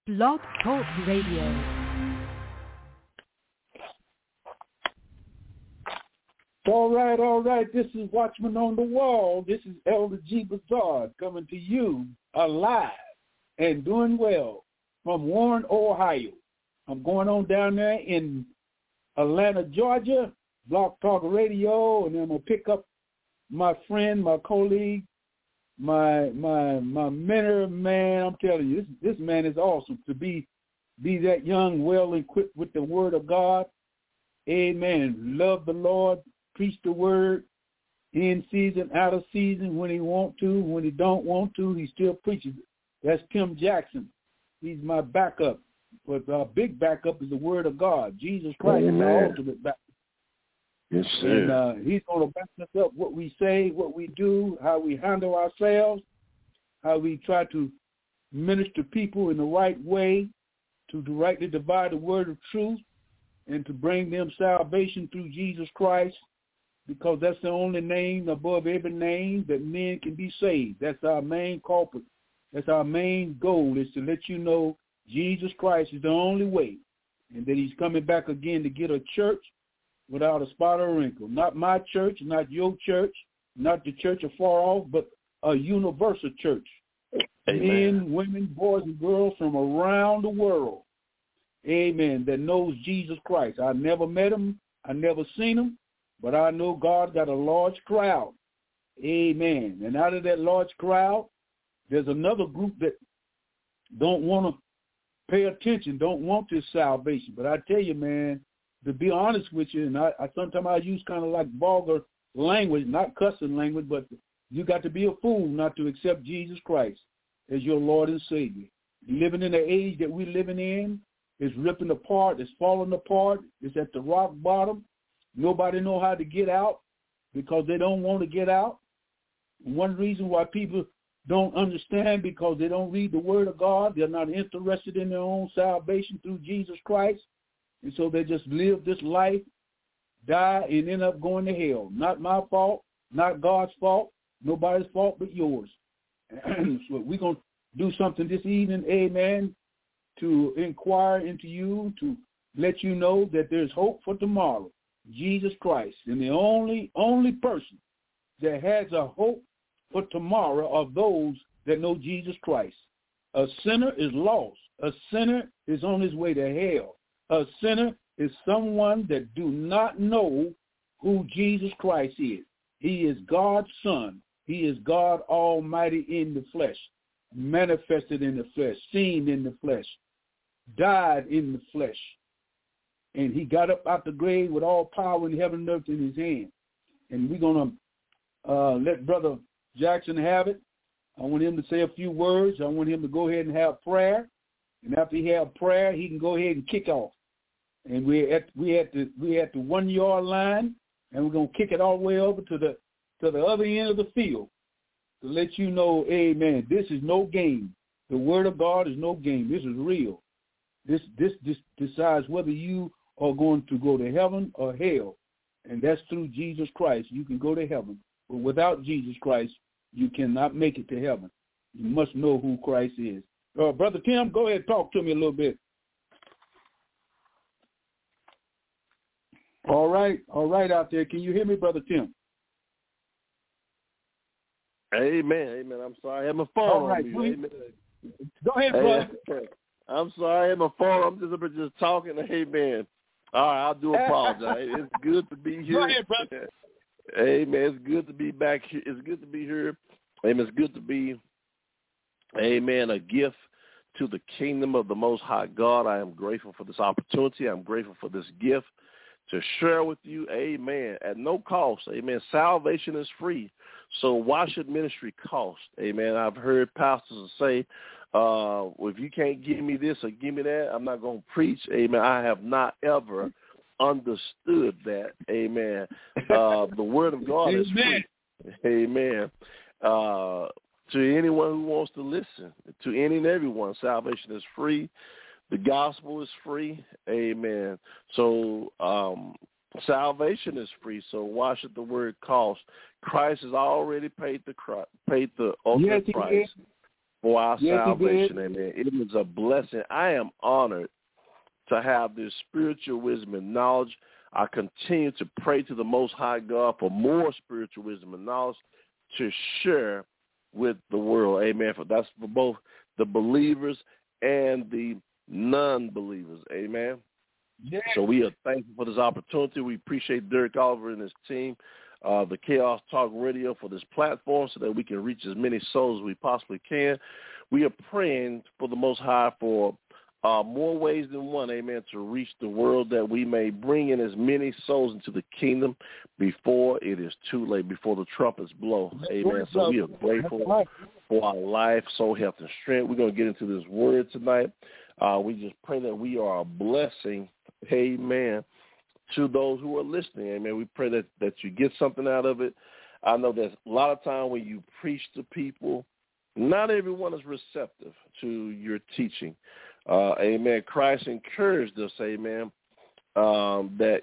Blog Talk Radio. All right. This is Watchman on the Wall. This is Elder G. Bazard coming to you alive and doing well from Warren, Ohio. I'm going on down there in Atlanta, Georgia, Blog Talk Radio, and then I'm going to pick up my friend, my colleague, my mentor, man. I'm telling you, this man is awesome to be that young, well equipped with the Word of God. Amen. Love the Lord, preach the Word in season, out of season, when he want to, when he don't want to, he still preaches. That's Tim Jackson. He's my backup. But our big backup is the Word of God. Jesus Christ is our ultimate backup. Yes, sir. And he's going to back us up what we say, what we do, how we handle ourselves, how we try to minister people in the right way, to rightly divide the word of truth, and to bring them salvation through Jesus Christ, because that's the only name above every name that men can be saved. That's our main culprit. That's our main goal, is to let you know Jesus Christ is the only way, and that he's coming back again to get a church without a spot or wrinkle. Not my church, not your church, not the church afar off, but a universal church. Amen. Men, women, boys, and girls from around the world, amen, that knows Jesus Christ. I never met him. I never seen him, but I know God got a large crowd. Amen. And out of that large crowd, there's another group that don't want to pay attention, don't want this salvation. But I tell you, man, to be honest with you, and I sometimes I use kind of like vulgar language, not cussing language, but you got to be a fool not to accept Jesus Christ as your Lord and Savior. Living in the age that we're living in is ripping apart, it's falling apart, it's at the rock bottom. Nobody know how to get out because they don't want to get out. One reason why people don't understand, because they don't read the Word of God. They're not interested in their own salvation through Jesus Christ. And so they just live this life, die, and end up going to hell. Not my fault, not God's fault, nobody's fault but yours. So we're going to do something this evening, amen, to inquire into you, to let you know that there's hope for tomorrow. Jesus Christ. And the only person that has a hope for tomorrow are those that know Jesus Christ. A sinner is lost. A sinner is on his way to hell. A sinner is someone that do not know who Jesus Christ is. He is God's Son. He is God Almighty in the flesh, manifested in the flesh, seen in the flesh, died in the flesh. And he got up out the grave with all power in heaven and earth in his hand. And we're going to let Brother Jackson have it. I want him to say a few words. I want him to go ahead and have prayer. And after he have prayer, he can go ahead and kick off. And we at the 1 yard line, and we're gonna kick it all the way over to the other end of the field to let you know, amen, this is no game. The Word of God is no game. This is real. This decides whether you are going to go to heaven or hell, and that's through Jesus Christ. You can go to heaven, but without Jesus Christ, you cannot make it to heaven. You must know who Christ is. Brother Tim, go ahead and talk to me a little bit. All right out there. Can you hear me, Brother Tim? Amen. I'm sorry, I had my phone on me. Amen. Go ahead, brother. I'm sorry, I had my phone. I'm just talking. Amen. All right, I do apologize. It's good to be here. Go ahead, brother. Amen. It's good to be back here. It's good to be here. Amen. It's good to be, amen, a gift to the kingdom of the Most High God. I am grateful for this opportunity. I'm grateful for this gift to share with you, amen, at no cost, amen. Salvation is free, so why should ministry cost, amen? I've heard pastors say, if you can't give me this or give me that, I'm not going to preach, amen. I have not ever understood that, amen. The Word of God is free, amen. To anyone who wants to listen, to any and everyone, salvation is free. The gospel is free. Amen. So salvation is free. So why should the word cost? Christ has already paid the ultimate price. for our Yes, salvation. Amen. It is a blessing. I am honored to have this spiritual wisdom and knowledge. I continue to pray to the Most High God for more spiritual wisdom and knowledge to share with the world. Amen. That's for both the believers and the non-believers. Amen. Yes. So we are thankful for this opportunity. We appreciate Derek Oliver and his team, the Chaos Talk Radio, for this platform so that we can reach as many souls as we possibly can. We are praying for the Most High for more ways than one, amen, to reach the world, that we may bring in as many souls into the kingdom before it is too late, before the trumpets blow. Amen. So we are grateful for our life, soul, health, and strength. We're going to get into this word tonight. We just pray that we are a blessing, amen, to those who are listening. Amen. We pray that you get something out of it. I know that a lot of time when you preach to people, not everyone is receptive to your teaching. Amen. Christ encouraged us, amen, that,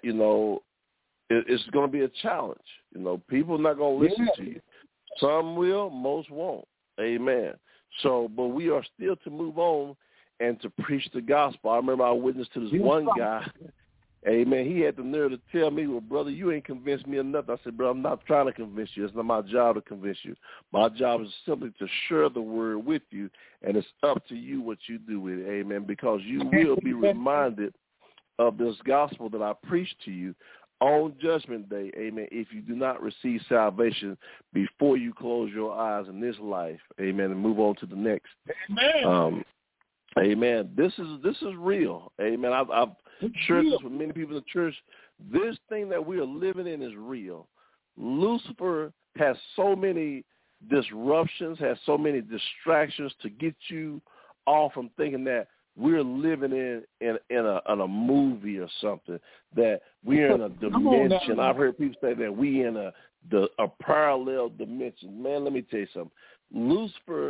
it's going to be a challenge. People are not going to listen to you. Some will, most won't. Amen. So, but we are still to move on and to preach the gospel. I remember I witnessed to this one guy. Amen. He had the nerve to tell me, well, brother, you ain't convinced me enough. I said, bro, I'm not trying to convince you. It's not my job to convince you. My job is simply to share the word with you, and it's up to you what you do with it. Amen. Because you will be reminded of this gospel that I preach to you on Judgment Day. Amen. If you do not receive salvation before you close your eyes in this life. Amen. And move on to the next. Amen. Amen. This is real. Amen. I've shared this with many people in the church. This thing that we are living in is real. Lucifer has so many disruptions, has so many distractions to get you off from thinking that we're living in a movie or something, that we're in a dimension. I've heard people say that we in a parallel dimension. Man, let me tell you something. Lucifer,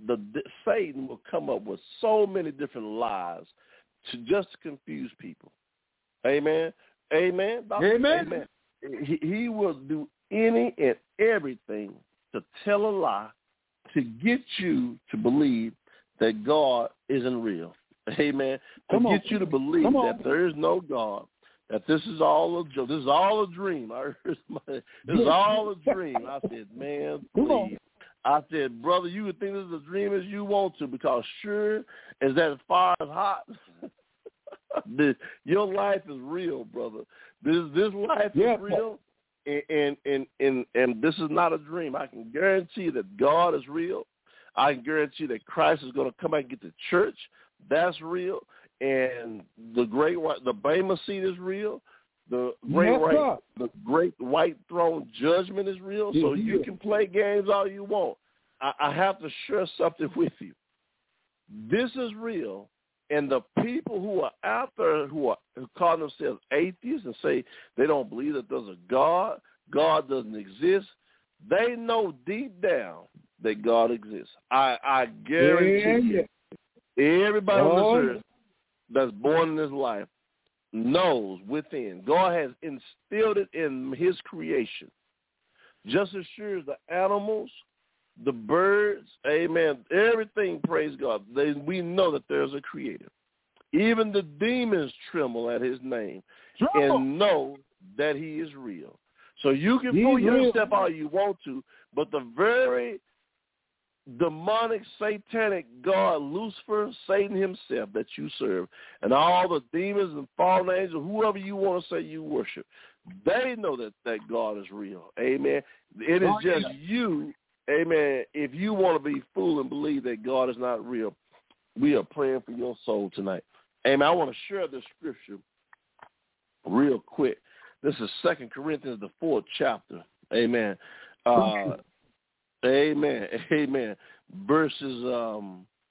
Satan will come up with so many different lies to confuse people. Amen. Amen. Amen. He will do any and everything to tell a lie to get you to believe that God isn't real. Amen. To get you to believe that there is no God, that this is all a joke. This is all a dream. This is all a dream. I said, man, please. I said, brother, you can think this is a dream as you want to, because sure as that fire is hot, your life is real, brother. This life is real, and this is not a dream. I can guarantee that God is real. I can guarantee that Christ is going to come back and get the church. That's real. And the Bema seat is real. The great white throne judgment is real. So you can play games all you want. I have to share something with you. This is real. And the people who are out there who call themselves atheists and say they don't believe that there's a God, God doesn't exist, they know deep down that God exists. I guarantee you, everybody on this earth that's born in this life knows within. God has instilled it in his creation. Just as sure as the animals, the birds, amen, everything, praise God, we know that there's a creator. Even the demons tremble at his name and know that he is real. So you can fool yourself all you want to, but the very demonic, satanic God, Lucifer, Satan himself that you serve, and all the demons and fallen angels, whoever you want to say you worship, they know that God is real. Amen. It is just you, amen, if you want to be fooled and believe that God is not real. We are praying for your soul tonight. Amen. I want to share this scripture real quick. This is 2 Corinthians, the 4th chapter. Amen. Amen. Amen. Verse 4.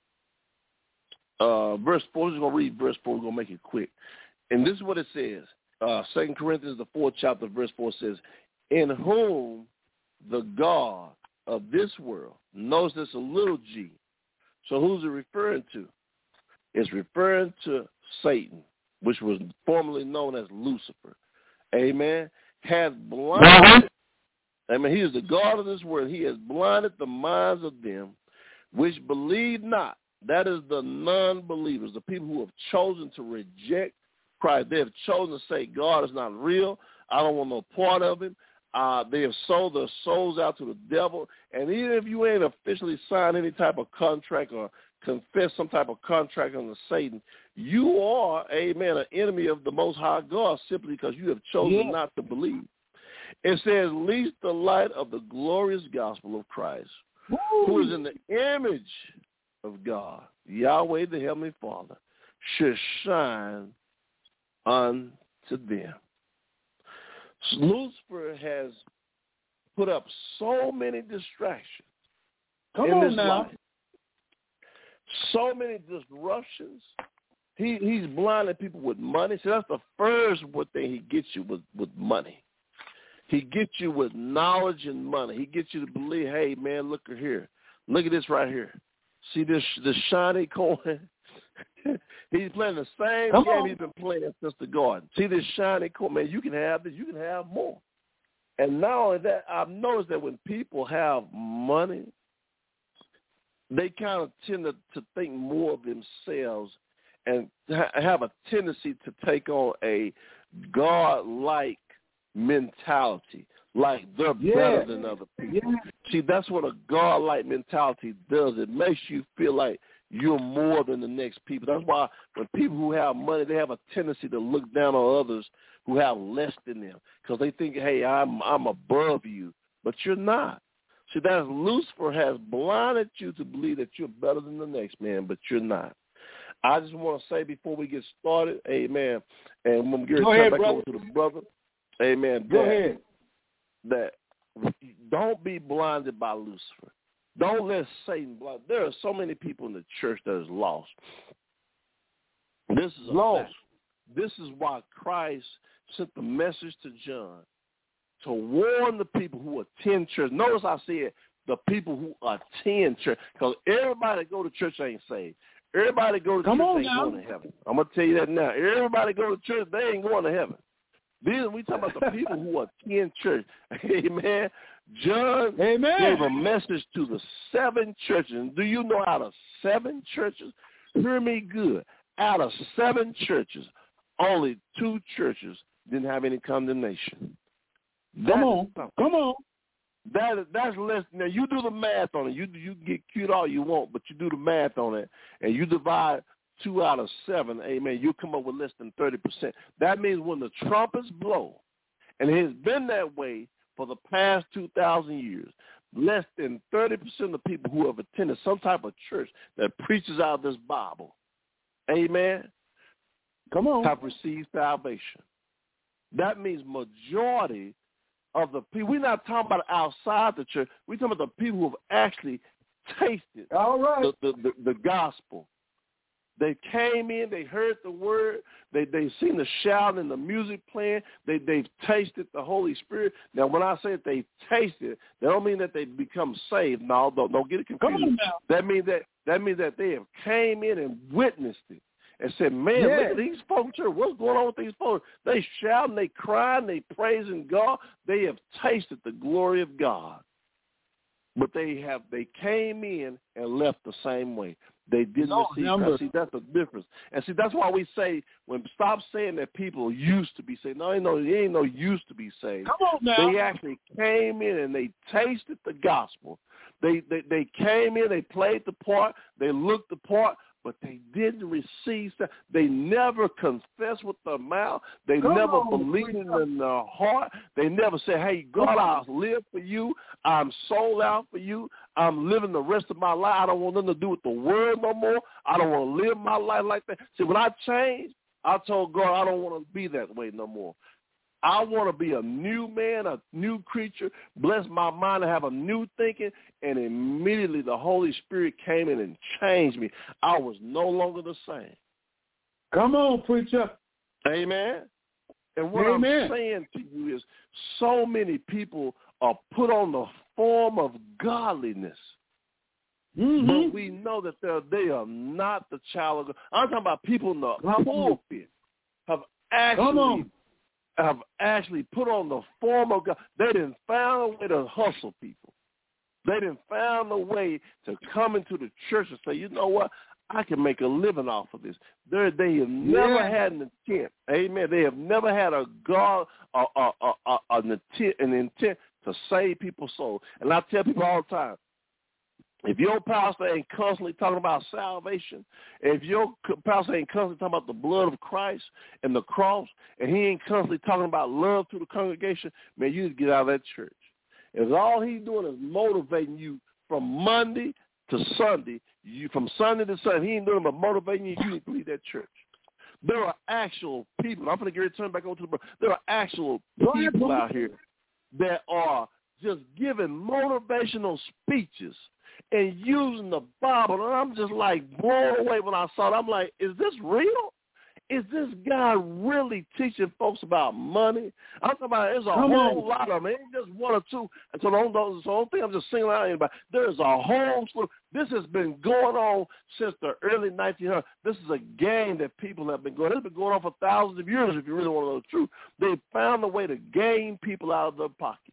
We're just going to read verse 4. We're going to make it quick. And this is what it says. 2 Corinthians, the 4th chapter, verse 4 says, in whom the God of this world, knows this a little g. So who's it referring to? It's referring to Satan, which was formerly known as Lucifer. Amen. Has blinded. Amen. He is the God of this world. He has blinded the minds of them which believe not. That is the non-believers, the people who have chosen to reject Christ. They have chosen to say God is not real. I don't want no part of him. They have sold their souls out to the devil. And even if you ain't officially signed any type of contract or confess some type of contract under Satan, you are, amen, an enemy of the Most High God simply because you have chosen not to believe. It says, least the light of the glorious gospel of Christ, who is in the image of God, Yahweh the Heavenly Father, should shine unto them. Lucifer has put up so many distractions in this life, so many disruptions. He's blinding people with money. So that's the first thing he gets you with money. He gets you with knowledge and money. He gets you to believe, hey, man, look here. Look at this right here. See this shiny coin? He's playing the same game he's been playing since the garden. See this shiny coin? Man, you can have this. You can have more. And not only that, I've noticed that when people have money, they kind of tend to think more of themselves and have a tendency to take on a God-like mentality, like they're better than other people. See, that's what a God-like mentality does. It makes you feel like you're more than the next people. That's why when people who have money, they have a tendency to look down on others who have less than them because they think, hey, I'm above you, but you're not. See, that's Lucifer has blinded you to believe that you're better than the next man, but you're not. I just want to say before we get started, amen, and when we get back over to the brother, amen, Go ahead. That don't be blinded by Lucifer. Don't let Satan blind. There are so many people in the church that is lost. This is lost. This is why Christ sent the message to John to warn the people who attend church. Notice I said the people who attend church, because everybody that go to church ain't saved. Everybody go to church ain't going to heaven. I'm going to tell you that now. Everybody go to church, they ain't going to heaven. We talk about the people who attend church. Amen. John gave a message to the 7 churches. And do you know out of 7 churches, hear me good, out of 7 churches, only 2 churches didn't have any condemnation. Come on. That's less. Now, you do the math on it. You get cute all you want, but you do the math on it, and you divide 2 out of 7, amen, you come up with less than 30%. That means when the trumpets blow, and it has been that way for the past 2,000 years, less than 30% of the people who have attended some type of church that preaches out of this Bible, amen, have received salvation. That means majority of the people, we're not talking about outside the church, we're talking about the people who have actually tasted the gospel. They came in, they heard the word, they've seen the shouting and the music playing, they've tasted the Holy Spirit. Now, when I say that they tasted, that don't mean that they become saved. No, don't get it confused. That means that they have came in and witnessed it and said, man, look at these folks here. What's going on with these folks? They shouting, they crying, they praising God. They have tasted the glory of God. But they came in and left the same way. They didn't receive Christ. See, that's the difference. And see, that's why we say, stop saying that people used to be saved. No, it ain't no used to be saved. Come on now. They actually came in and they tasted the gospel. They came in, they played the part, they looked the part, but they didn't receive that. They never confessed with their mouth. They never believed in their heart. They never said, hey, God, I'll live for you. I'm sold out for you. I'm living the rest of my life. I don't want nothing to do with the world no more. I don't want to live my life like that. See, when I changed, I told God I don't want to be that way no more. I want to be a new man, a new creature, bless my mind to have a new thinking, and immediately the Holy Spirit came in and changed me. I was no longer the same. Come on, preacher. Amen. And what I'm saying to you is so many people are put on the form of godliness. Mm-hmm. But we know that they are not the child of God. I'm talking about people in the pulpit have actually put on the form of God. They didn't find a way to hustle people. They done found a way to come into the church and say, you know what? I can make a living off of this. They have never had an intent. Amen. They have never had an intent to save people's soul. And I tell people all the time, if your pastor ain't constantly talking about salvation, if your pastor ain't constantly talking about the blood of Christ and the cross, and he ain't constantly talking about love to the congregation, man, you need to get out of that church. If all he's doing is motivating you from Monday to Sunday, from Sunday to Sunday, he ain't doing but motivating you, you need to leave that church. There are actual people, I'm going to turn back over to the brother. There are actual people out here that are just giving motivational speeches and using the Bible, and I'm just like blown away when I saw it. I'm like, is this real? Is this guy really teaching folks about money? I'm talking about there's a whole lot of them. It ain't just one or two. And so don't think I'm just singling out anybody. There's a whole slew. This has been going on since the early 1900s. This is a game that people have been going. It's been going on for thousands of years, if you really want to know the truth. They found a way to game people out of their pocket.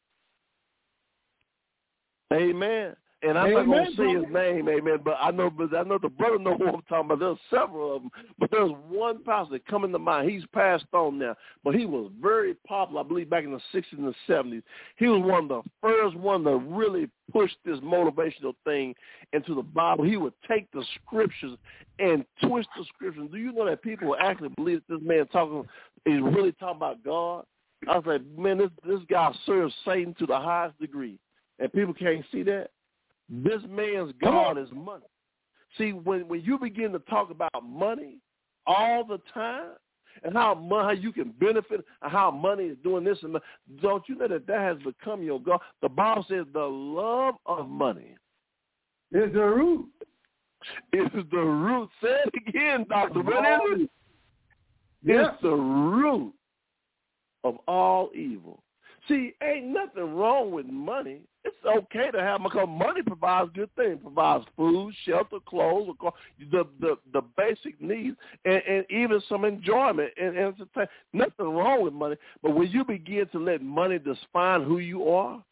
Amen. And I'm not going to say his name, amen, but I know the brother knows who I'm talking about. There's several of them, but there's one pastor that come into mind. He's passed on now, but he was very popular, I believe, back in the 60s and the 70s. He was one of the first one to really push this motivational thing into the Bible. He would take the scriptures and twist the scriptures. Do you know that people will actually believe that this man is really talking about God? I was like, man, this guy serves Satan to the highest degree, and people can't see that. This man's God is money. See, when you begin to talk about money all the time and how you can benefit and how money is doing this and that, don't you know that has become your God? The Bible says the love of money is the root. Is the root. Say it again, Dr. What is it? Yeah. It's the root of all evil. See, ain't nothing wrong with money. It's okay to have because money provides good things. It provides food, shelter, clothes, the basic needs, and even some enjoyment and entertainment. Nothing wrong with money. But when you begin to let money define who you are,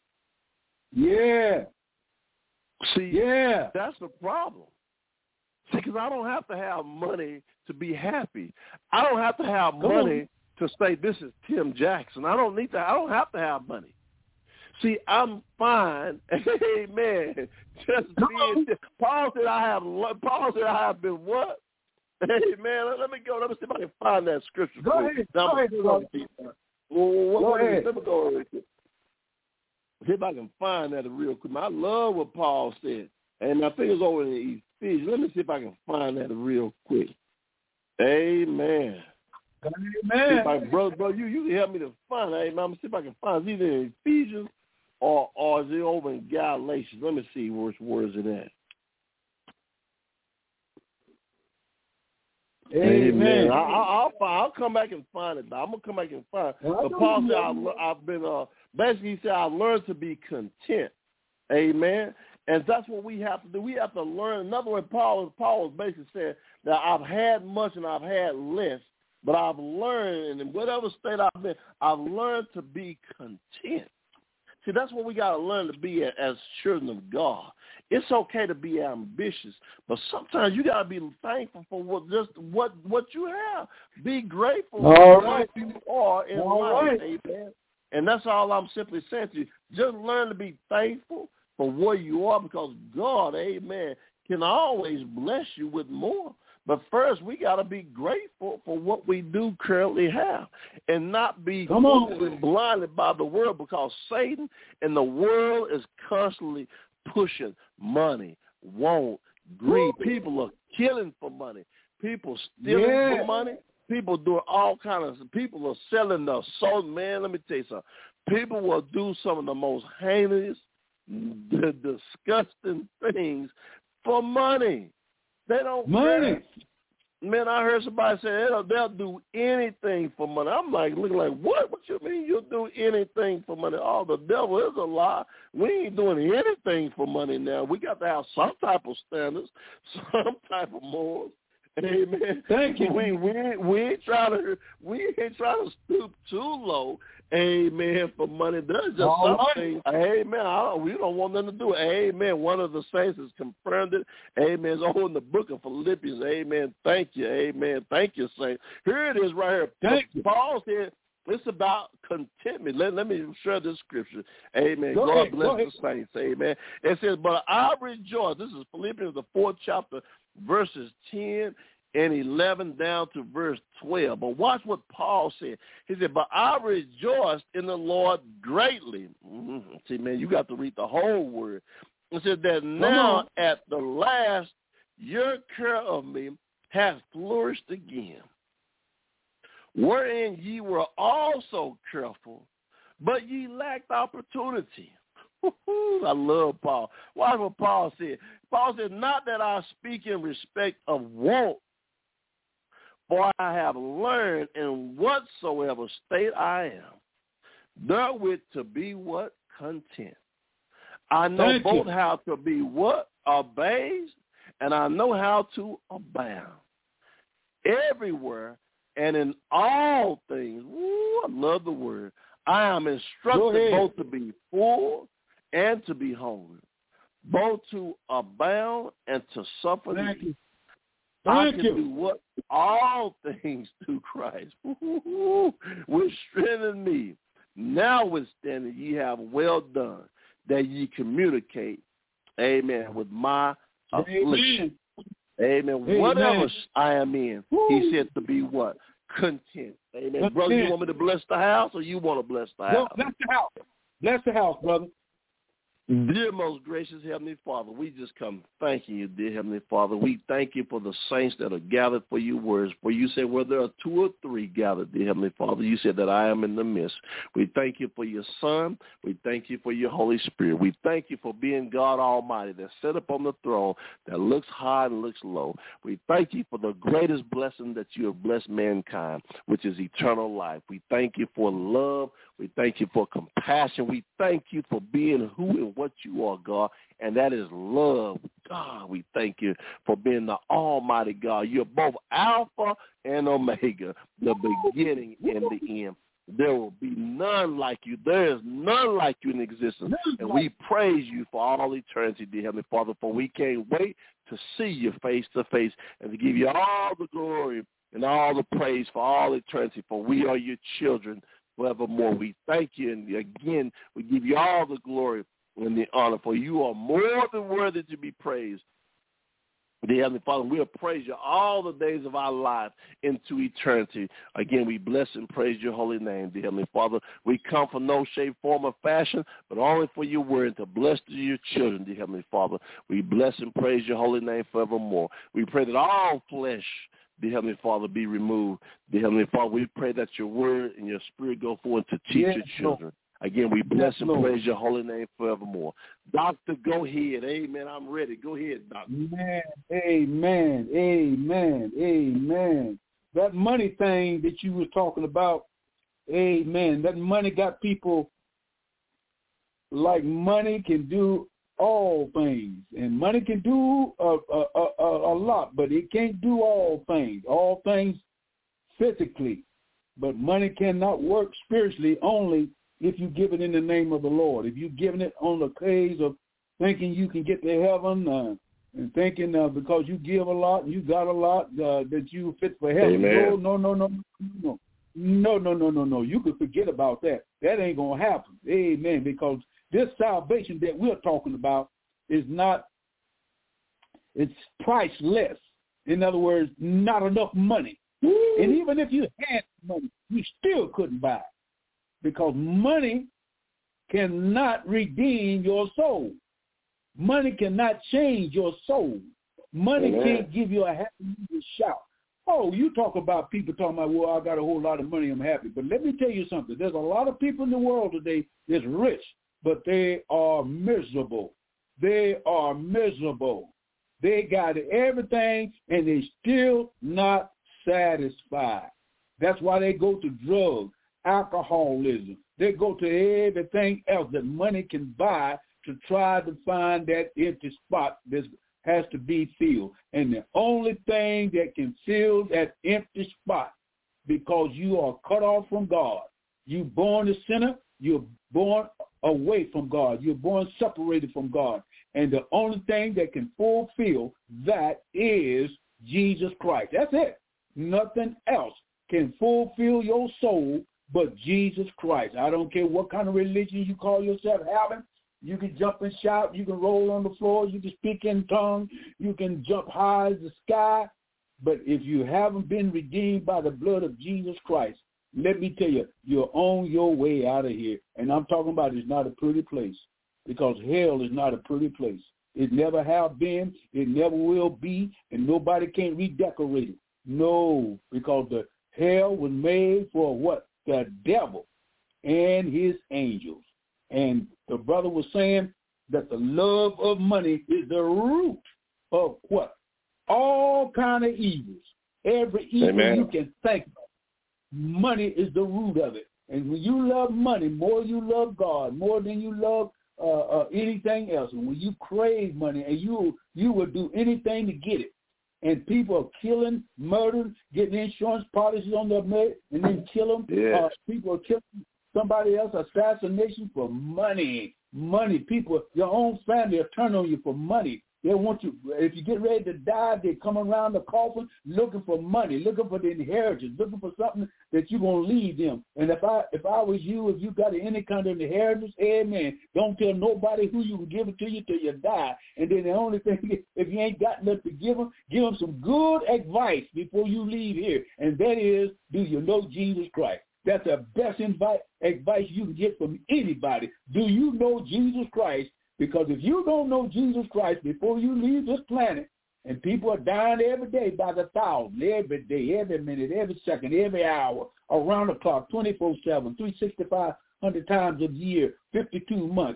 that's the problem. See, because I don't have to have money to be happy. I don't have to have money to say this is Tim Jackson. I don't have to have money. See, I'm fine. Amen. Just being. Paul said I have been what? Amen. Let me go. Let me see if I can find that scripture. Go ahead. Go ahead. Let me go over here. See if I can find that real quick. I love what Paul said. And I think it's over in Ephesians. Let me see if I can find that real quick. Amen. Amen. Brother, you can help me to find it. I'm see if I can find it. It's either in Ephesians or is it over in Galatians? Let me see where is it at. Amen. I'll come back and find it. I'm gonna come back and find it. But Paul said I've been basically he said I learned to be content. Amen. And that's what we have to do. We have to learn. In other words, Paul was basically saying that I've had much and I've had less. But I've learned, and in whatever state I've been, I've learned to be content. See, that's what we got to learn to be as children of God. It's okay to be ambitious, but sometimes you got to be thankful for what you have. Be grateful for what you are in life, amen. And that's all I'm simply saying to you. Just learn to be thankful for where you are because God, amen, can always bless you with more. But first, we got to be grateful for what we do currently have and not be blinded by the world because Satan and the world is constantly pushing money, want, greed. People are killing for money. People stealing for money. People doing all kinds of – people are selling the soul. Man, let me tell you something. People will do some of the most heinous, disgusting things for money. They don't care. Man, I heard somebody say they'll do anything for money. I'm like, looking like, what? What you mean you'll do anything for money? Oh, the devil is a lie. We ain't doing anything for money now. We got to have some type of standards, some type of morals. Amen. Thank you. We ain't trying to stoop too low. Amen. For money, there's just something. Amen. We don't want nothing to do it. Amen. One of the saints has confirmed it. Amen. It's all in the book of Philippians. Amen. Thank you. Amen. Thank you, saints. Here it is, right here. Thank you. Paul said it's about contentment. Let me share this scripture. Amen. Go God ahead. bless the saints. Amen. It says, but I rejoice. This is Philippians, the 4th chapter, verses 10 and 11 down to verse 12. But watch what Paul said. He said, but I rejoiced in the Lord greatly. Mm-hmm. See, man, you got to read the whole word. It said that now at the last your care of me hath flourished again, wherein ye were also careful, but ye lacked opportunity. I love Paul. Watch what Paul said. Paul said, not that I speak in respect of want, for I have learned in whatsoever state I am, therewith to be what? Content. I know both how to be what? Abased, and I know how to abound. Everywhere and in all things, I love the word, I am instructed both to be full and to be hungry, both to abound and to suffer need. I can do what? All things through Christ, which strengthen me. Notwithstanding, ye have well done, that ye communicate, amen, with my affliction. Amen. Whatever I am in, he said to be what? Content. Amen. Brother, you want me to bless the house, or you want to bless the house? Bless the house. Bless the house, brother. Dear most gracious Heavenly Father, we just come thanking you, dear Heavenly Father. We thank you for the saints that are gathered for your words. For you said, where there are 2 or 3 gathered, dear Heavenly Father, you said that I am in the midst. We thank you for your Son. We thank you for your Holy Spirit. We thank you for being God Almighty that sat up on the throne, that looks high and looks low. We thank you for the greatest blessing that you have blessed mankind, which is eternal life. We thank you for love. We thank you for compassion. We thank you for being who and what you are, God, and that is love. God, we thank you for being the Almighty God. You're both Alpha and Omega, the beginning and the end. There will be none like you. There is none like you in existence. And we praise you for all eternity, dear Heavenly Father, for we can't wait to see you face to face and to give you all the glory and all the praise for all eternity, for we are your children forevermore. We thank you, and again, we give you all the glory and the honor, for you are more than worthy to be praised. Dear Heavenly Father, we'll praise you all the days of our life into eternity. Again, we bless and praise your holy name, dear Heavenly Father. We come for no shape, form, or fashion, but only for your word to bless your children, dear Heavenly Father. We bless and praise your holy name forevermore. We pray that all flesh, dear Heavenly Father, be removed. Dear Heavenly Father, we pray that your word and your spirit go forward to teach your children. Again, we bless and praise your holy name forevermore. Doctor, go ahead. Amen. I'm ready. Go ahead, Doctor. Amen. Amen. Amen. That money thing that you were talking about, amen, that money got people like money can do all things. And money can do a lot, but it can't do all things physically. But money cannot work spiritually only if you give it in the name of the Lord. If you're giving it on the case of thinking you can get to heaven and thinking because you give a lot and you got a lot that you fit for heaven. Amen. No. You can forget about that. That ain't going to happen. Amen. Because this salvation that we're talking about is not, it's priceless. In other words, not enough money. Woo. And even if you had money, you still couldn't buy it. Because money cannot redeem your soul. Money cannot change your soul. Money can't give you a happy shout. Oh, you talk about people talking about, well, I got a whole lot of money, I'm happy. But let me tell you something. There's a lot of people in the world today that's rich, but they are miserable. They are miserable. They got everything, and they still not satisfied. That's why they go to drugs, alcoholism. They go to everything else that money can buy to try to find that empty spot that's has to be filled. And the only thing that can fill that empty spot, because you are cut off from God. You're born a sinner. You're born away from God. You're born separated from God. And the only thing that can fulfill that is Jesus Christ. That's it. Nothing else can fulfill your soul but Jesus Christ. I don't care what kind of religion you call yourself having. You can jump and shout. You can roll on the floor. You can speak in tongues. You can jump high as the sky. But if you haven't been redeemed by the blood of Jesus Christ, let me tell you, you're on your way out of here. And I'm talking about it's not a pretty place, because hell is not a pretty place. It never have been. It never will be. And nobody can redecorate it. No, because the hell was made for what? The devil and his angels. And the brother was saying that the love of money is the root of what? All kind of evils. Every evil Amen. you can think of. Money is the root of it. And when you love money more than you love God, more than you love anything else, and when you crave money and you will do anything to get it, and people are killing, murdering, getting insurance policies on their money, and then kill them. Yes. People are killing somebody else, assassination for money. Money. People, your own family will turn on you for money. They want you, if you get ready to die, they come around the coffin looking for money, looking for the inheritance, looking for something that you're going to leave them. And if I was you, if you got any kind of inheritance, amen, don't tell nobody who you can give it to you till you die. And then the only thing, if you ain't got nothing to give them some good advice before you leave here. And that is, do you know Jesus Christ? That's the best advice you can get from anybody. Do you know Jesus Christ? Because if you don't know Jesus Christ before you leave this planet, and people are dying every day by the thousand, every day, every minute, every second, every hour, around the clock, 24/7, 365 times a year, 52 months.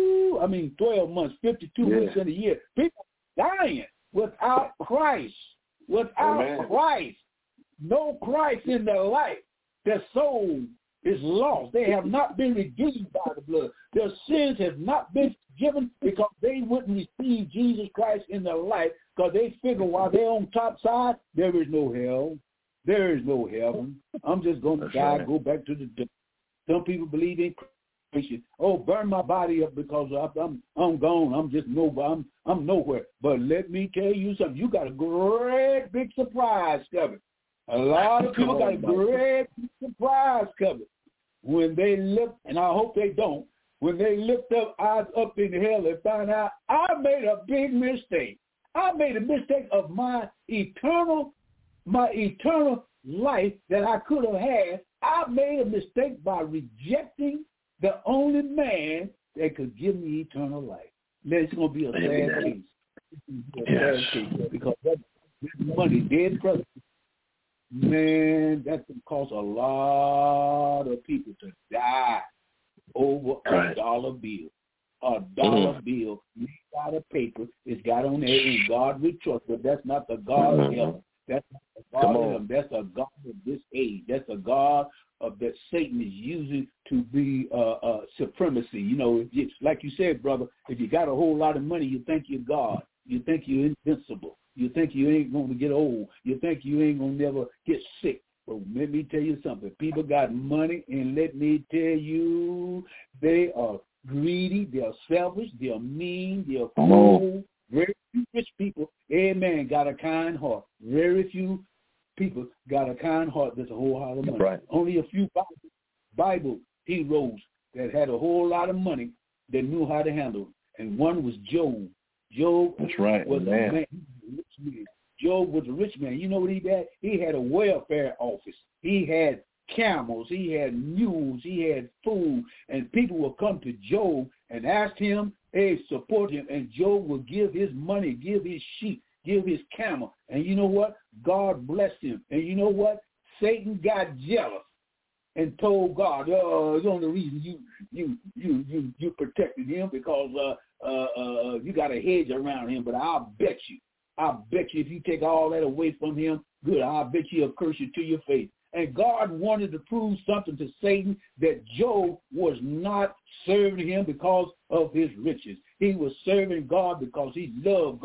12 months, 52 weeks in a year. People dying without Christ. Without Amen. Christ. No Christ in their life. Their soul is lost. They have not been redeemed by the blood. Their sins have not been forgiven because they wouldn't receive Jesus Christ in their life, because they figure while they're on top side, there is no hell. There is no heaven. I'm just going to die, go back to the devil. Some people believe in Christian. Oh, burn my body up because I'm gone. I'm just nobody. I'm nowhere. But let me tell you something. You got a great big surprise coming. A lot of people got a great big surprise coming. When they look, and I hope they don't, when they lift up eyes up in hell and find out I made a big mistake. I made a mistake of my eternal life that I could have had. I made a mistake by rejecting the only man that could give me eternal life. It's going to be a sad case. Sad case, because that money, dead present, man, that can cause a lot of people to die over a dollar bill. A dollar bill made out of paper is got on there in God we trust, but that's not the God of heaven. That's not the God of heaven. That's a God of this age. That's a God of that Satan is using to be supremacy. You know, it's like you said, brother, if you got a whole lot of money, you think you're God. You think you're invincible. You think you ain't going to get old. You think you ain't going to never get sick. But let me tell you something. People got money, and let me tell you, they are greedy, they're selfish, they're mean, they're cold. Very few rich people, amen, got a kind heart. Very few people got a kind heart that's a whole lot of money. Right. Only a few Bible heroes that had a whole lot of money that knew how to handle it. And one was Job. Job was a man. Job was a rich man. You know what he had? He had a welfare office. He had camels. He had mules. He had food. And people would come to Job and ask him, hey, support him. And Job would give his money, give his sheep, give his camel. And you know what? God blessed him. And you know what? Satan got jealous and told God, the only reason you protected him because you got a hedge around him. But I'll bet you if you take all that away from him, good, I'll bet you he'll curse you to your face. And God wanted to prove something to Satan, that Job was not serving him because of his riches. He was serving God because he loved God.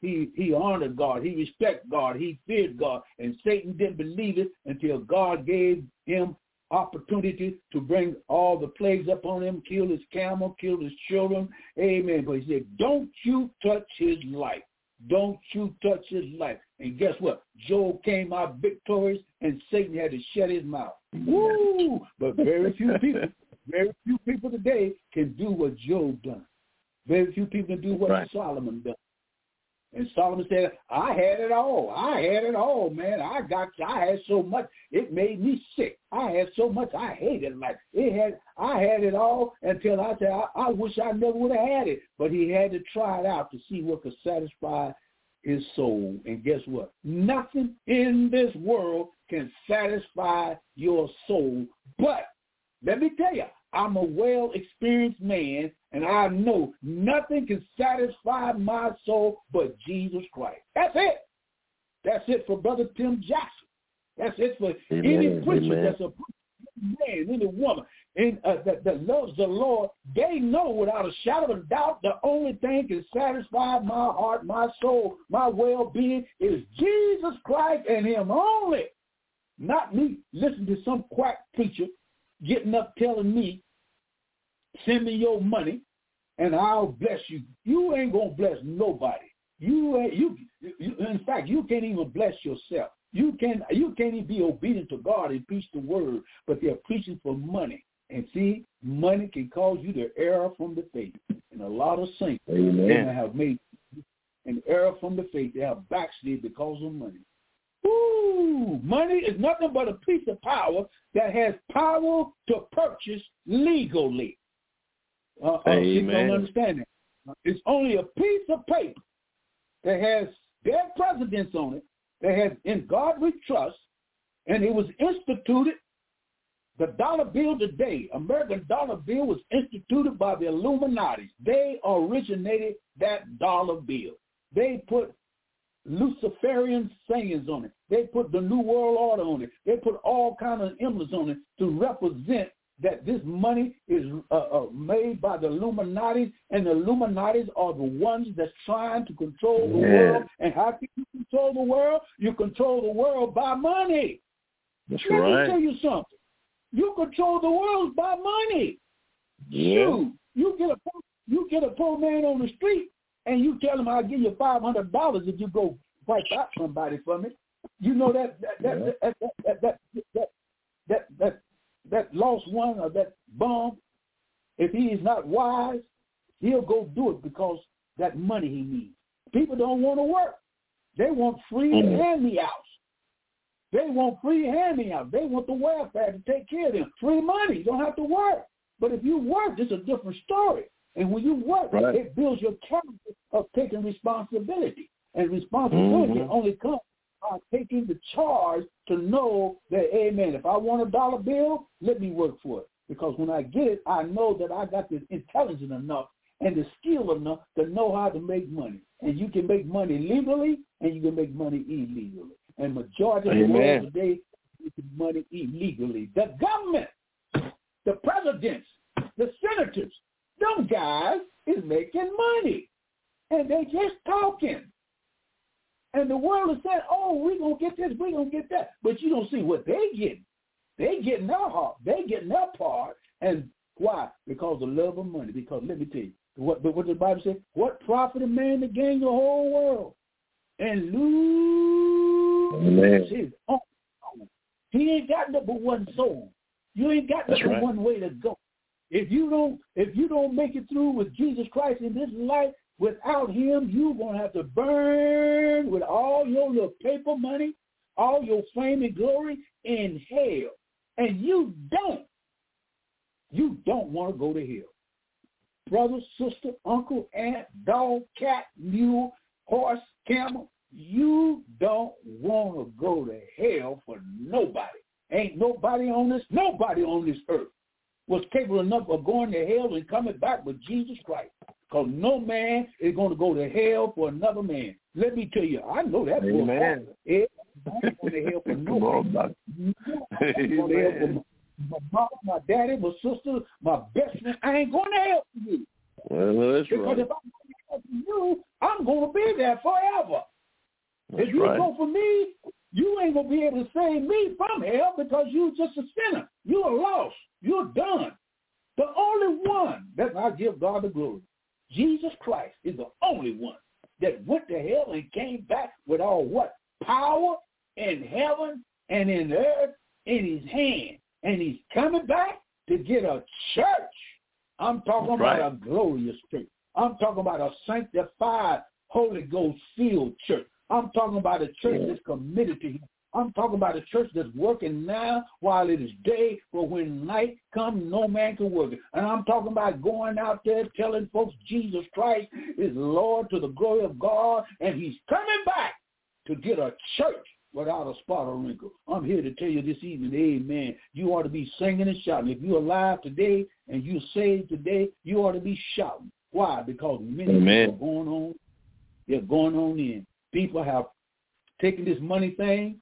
he honored God. He respected God. He feared God. And Satan didn't believe it until God gave him opportunity to bring all the plagues upon him, kill his camel, kill his children. Amen. But he said, don't you touch his life. Don't you touch his life. And guess what? Job came out victorious, and Satan had to shut his mouth. Woo! But very few people today can do what Job done. Very few people can do what Solomon done. And Solomon said, I had it all. I had it all, man. I had so much, it made me sick. I had so much, I hated life. I had it all until I said, I wish I never would have had it. But he had to try it out to see what could satisfy his soul. And guess what? Nothing in this world can satisfy your soul. But let me tell you, I'm a well-experienced man, and I know nothing can satisfy my soul but Jesus Christ. That's it. That's it for Brother Tim Jackson. That's it for any preacher that's a man, any woman that loves the Lord. They know without a shadow of a doubt the only thing can satisfy my heart, my soul, my well-being is Jesus Christ and him only. Not me listening to some quack preacher getting up telling me, send me your money and I'll bless you. You ain't going to bless nobody. In fact, you can't even bless yourself. You can't even be obedient to God and preach the word, but they're preaching for money. And see, money can cause you to err from the faith. And a lot of saints have made an error from the faith. They have backslid because of money. Ooh, money is nothing but a piece of power that has power to purchase legally. People don't understand that. It's only a piece of paper that has their presidents on it, that has in God we trust, and it was instituted. The dollar bill today, American dollar bill, was instituted by the Illuminati. They originated that dollar bill. They put Luciferian sayings on it. They put the New World Order on it. They put all kinds of emblems on it to represent that this money is made by the Illuminati, and the Illuminati are the ones that's trying to control the world. And how can you control the world? You control the world by money. Let me tell you something. You control the world by money. Yeah. Shoot, you get a poor man on the street, and you tell him, I'll give you $500 if you go wipe out somebody for me. You know that lost one or that bum, if he is not wise, he'll go do it because that money he needs. People don't want to work. They want free hand-me-outs. They want free hand-me-outs. They want the welfare to take care of them. Free money. You don't have to work. But if you work, it's a different story. And when you work, it builds your character of taking responsibility. And responsibility only comes by taking the charge to know that, amen, if I want a dollar bill, let me work for it. Because when I get it, I know that I got the intelligence enough and the skill enough to know how to make money. And you can make money legally and you can make money illegally. And majority of the world today making money illegally. The government, the presidents, the senators, them guys is making money. And they just talking. And the world is saying, oh, we're going to get this, we're going to get that. But you don't see what they getting. They getting their heart. They getting their part. And why? Because of love of money. Because let me tell you, what the Bible says, what profit a man to gain the whole world and lose his own soul? He ain't got but one soul. You ain't got but one way to go. If you don't make it through with Jesus Christ in this life, without him, you're going to have to burn with all your little paper money, all your fame and glory in hell. And you don't want to go to hell. Brother, sister, uncle, aunt, dog, cat, mule, horse, camel, you don't want to go to hell for nobody. Ain't nobody on this earth was capable enough of going to hell and coming back with Jesus Christ. Because no man is going to go to hell for another man. Let me tell you, I know that. Amen. I'm going to hell for nobody. I'm going to hell for my mom, my daddy, my sister, my best friend. I ain't going to hell for you. Well, that's because if I'm going to hell for you, I'm I'm going to be there forever. That's if you right. go for me, you ain't going to be able to save me from hell because you're just a sinner. You're lost. You're done. The only one that I give God the glory, Jesus Christ, is the only one that went to hell and came back with all what? Power in heaven and in earth in his hand. And he's coming back to get a church. I'm talking about a glorious church. I'm talking about a sanctified, Holy Ghost filled church. I'm talking about a church that's committed to him. I'm talking about a church that's working now while it is day, but when night comes, no man can work it. And I'm talking about going out there telling folks Jesus Christ is Lord to the glory of God, and he's coming back to get a church without a spot or wrinkle. I'm here to tell you this evening, amen, you ought to be singing and shouting. If you're alive today and you're saved today, you ought to be shouting. Why? Because many people are going on. They're going on in. People have taken this money thing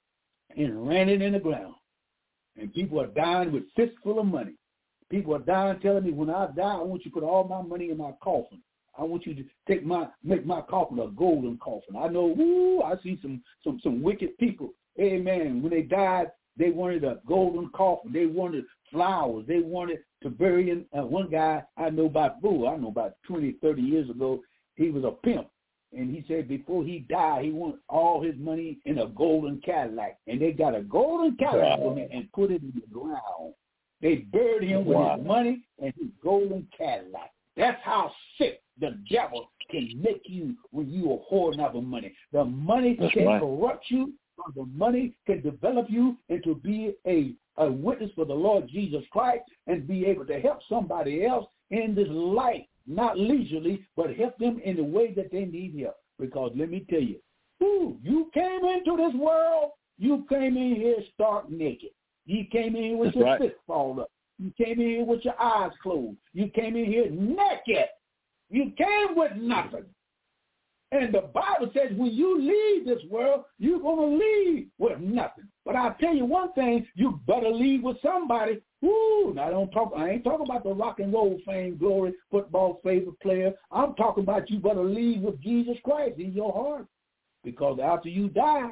and ran it in the ground. And people are dying with fistful of money. People are dying telling me, when I die, I want you to put all my money in my coffin. I want you to make my coffin a golden coffin. I know, I see some wicked people. Amen. When they died, they wanted a golden coffin. They wanted flowers. They wanted to bury in. One guy I know about 20, 30 years ago, he was a pimp. And he said before he died, he wanted all his money in a golden Cadillac. And they got a golden Cadillac for him and put it in the ground. They buried him with his money and his golden Cadillac. That's how sick the devil can make you when you are hoarding up the money. The money can corrupt you. Or the money can develop you into be a witness for the Lord Jesus Christ and be able to help somebody else in this life. Not leisurely, but help them in the way that they need help. Because let me tell you, you came into this world, you came in here stark naked. You came in here with your fist fall up. You came in here with your eyes closed. You came in here naked. You came with nothing. And the Bible says when you leave this world, you're going to leave with nothing. But I'll tell you one thing, you better leave with somebody. I ain't talking about the rock and roll fame, glory, football favorite player. I'm talking about you better leave with Jesus Christ in your heart. Because after you die,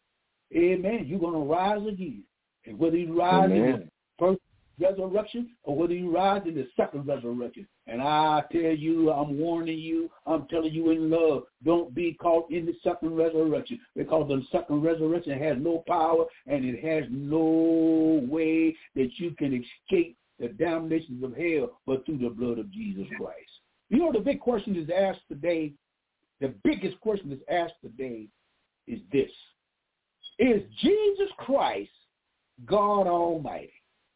amen, you're going to rise again. And whether you rise in the first resurrection or whether you rise in the second resurrection. And I tell you, I'm warning you, I'm telling you in love, don't be caught in the second resurrection, because the second resurrection has no power and it has no way that you can escape the damnations of hell but through the blood of Jesus Christ. You know, the big question is asked today, the biggest question that's asked today is this: is Jesus Christ God Almighty?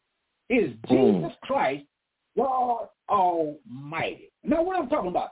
Is Jesus Christ God Almighty? Now, what I'm talking about,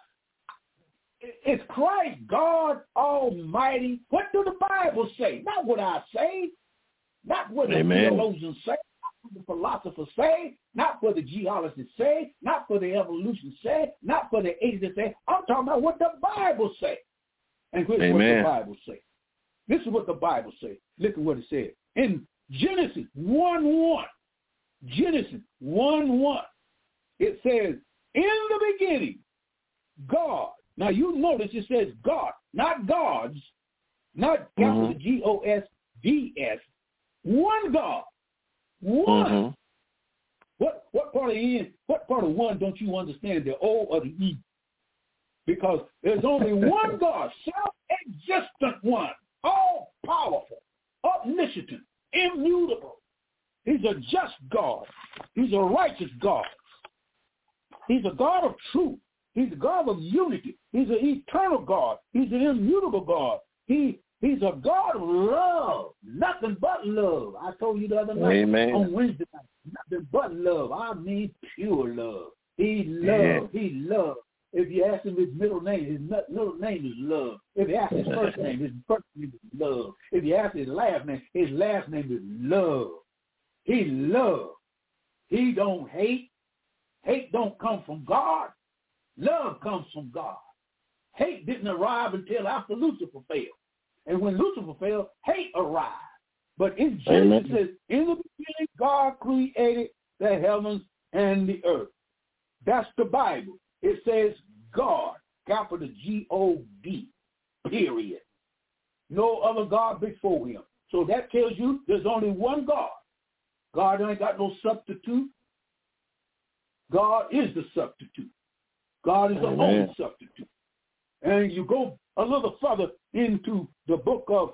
is Christ God Almighty? What do the Bible say? Not what I say, not what the theologians say, not what the philosophers say, not what the geologists say, not what the evolution say, not what the atheists say. I'm talking about what the Bible say. And here's what the Bible say. This is what the Bible say. Look at what it said. In Genesis 1:1, Genesis 1:1, it says, in the beginning, God. Now you notice it says God, not gods, not capital G-O-S-D-S. One God. One. What part of the what part of one don't you understand, the O or the E? Because there's only one God, self-existent one, all-powerful, omniscient, immutable. He's a just God. He's a righteous God. He's a God of truth. He's a God of unity. He's an eternal God. He's an immutable God. He's a God of love, nothing but love. I told you the other night on Wednesday night, nothing but love. I mean pure love. He loves. He loves. If you ask him his middle name, his middle name is love. If you ask his first name is love. If you ask his last name is love. He loves. He don't hate. Hate don't come from God. Love comes from God. Hate didn't arrive until after Lucifer fell. And when Lucifer fell, hate arrived. But in Genesis, it says, in the beginning, God created the heavens and the earth. That's the Bible. It says God. capital G-O-D, period. No other God before him. So that tells you there's only one God. God ain't got no substitute. God is the substitute. God is the only substitute. And you go a little further into the book of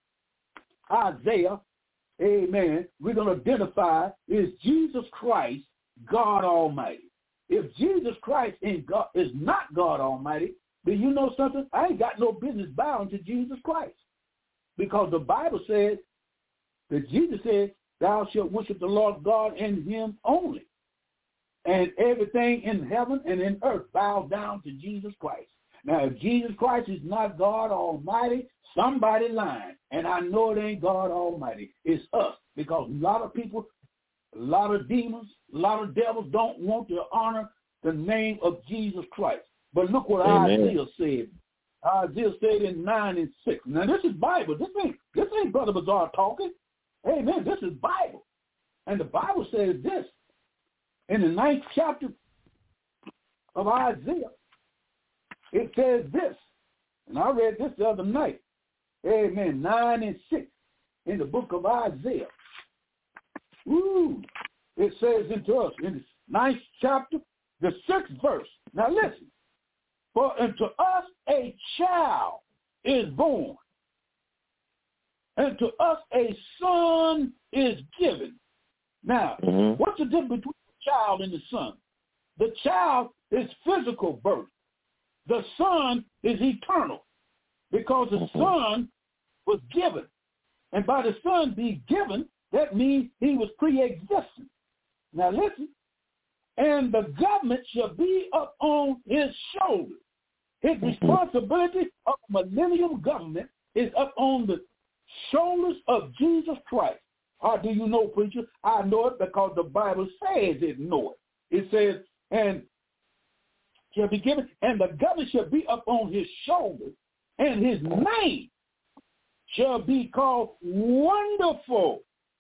Isaiah, amen, we're going to identify is Jesus Christ God Almighty. If Jesus Christ is not God Almighty, then you know something? I ain't got no business bowing to Jesus Christ. Because the Bible says that Jesus said, thou shalt worship the Lord God and him only. And everything in heaven and in earth bows down to Jesus Christ. Now, if Jesus Christ is not God Almighty, somebody lying. And I know it ain't God Almighty. It's us. Because a lot of people, a lot of demons, a lot of devils don't want to honor the name of Jesus Christ. But look what Isaiah said. Isaiah said in 9:6. Now, this is Bible. This ain't Brother Bazaar talking. Amen. This is Bible. And the Bible says this. In the 9th chapter of Isaiah, it says this. And I read this the other night. Amen. 9:6 in the book of Isaiah. Woo. It says unto us in the 9th chapter, the 6th verse. Now listen. For unto us a child is born, and to us a son is given. Now, what's the difference between the child and the son? The child is physical birth. The son is eternal, because the son was given. And by the son being given, that means he was pre-existent. Now listen. And the government shall be upon his shoulders. His responsibility of millennium government is up on the shoulders of Jesus Christ. How do you know, preacher? I know it because the Bible says it. Know it. It says, and shall be given, and the government shall be upon his shoulders, and his name shall be called Wonderful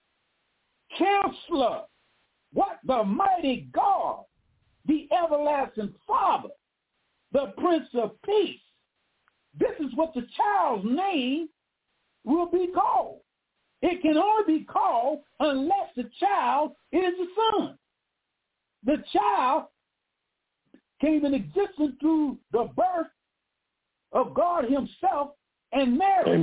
Counselor. What? The mighty God, the everlasting Father, the Prince of Peace. This is what the child's name will be called. It can only be called unless the child is the son. The child came in existence through the birth of God himself, and Mary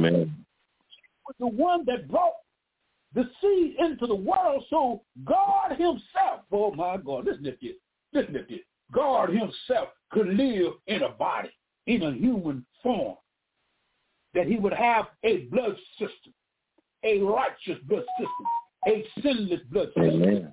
was the one that brought the seed into the world, so God himself, oh my God, listen to this. God himself could live in a body, in a human form, that he would have a blood system, a righteous blood system, a sinless blood system,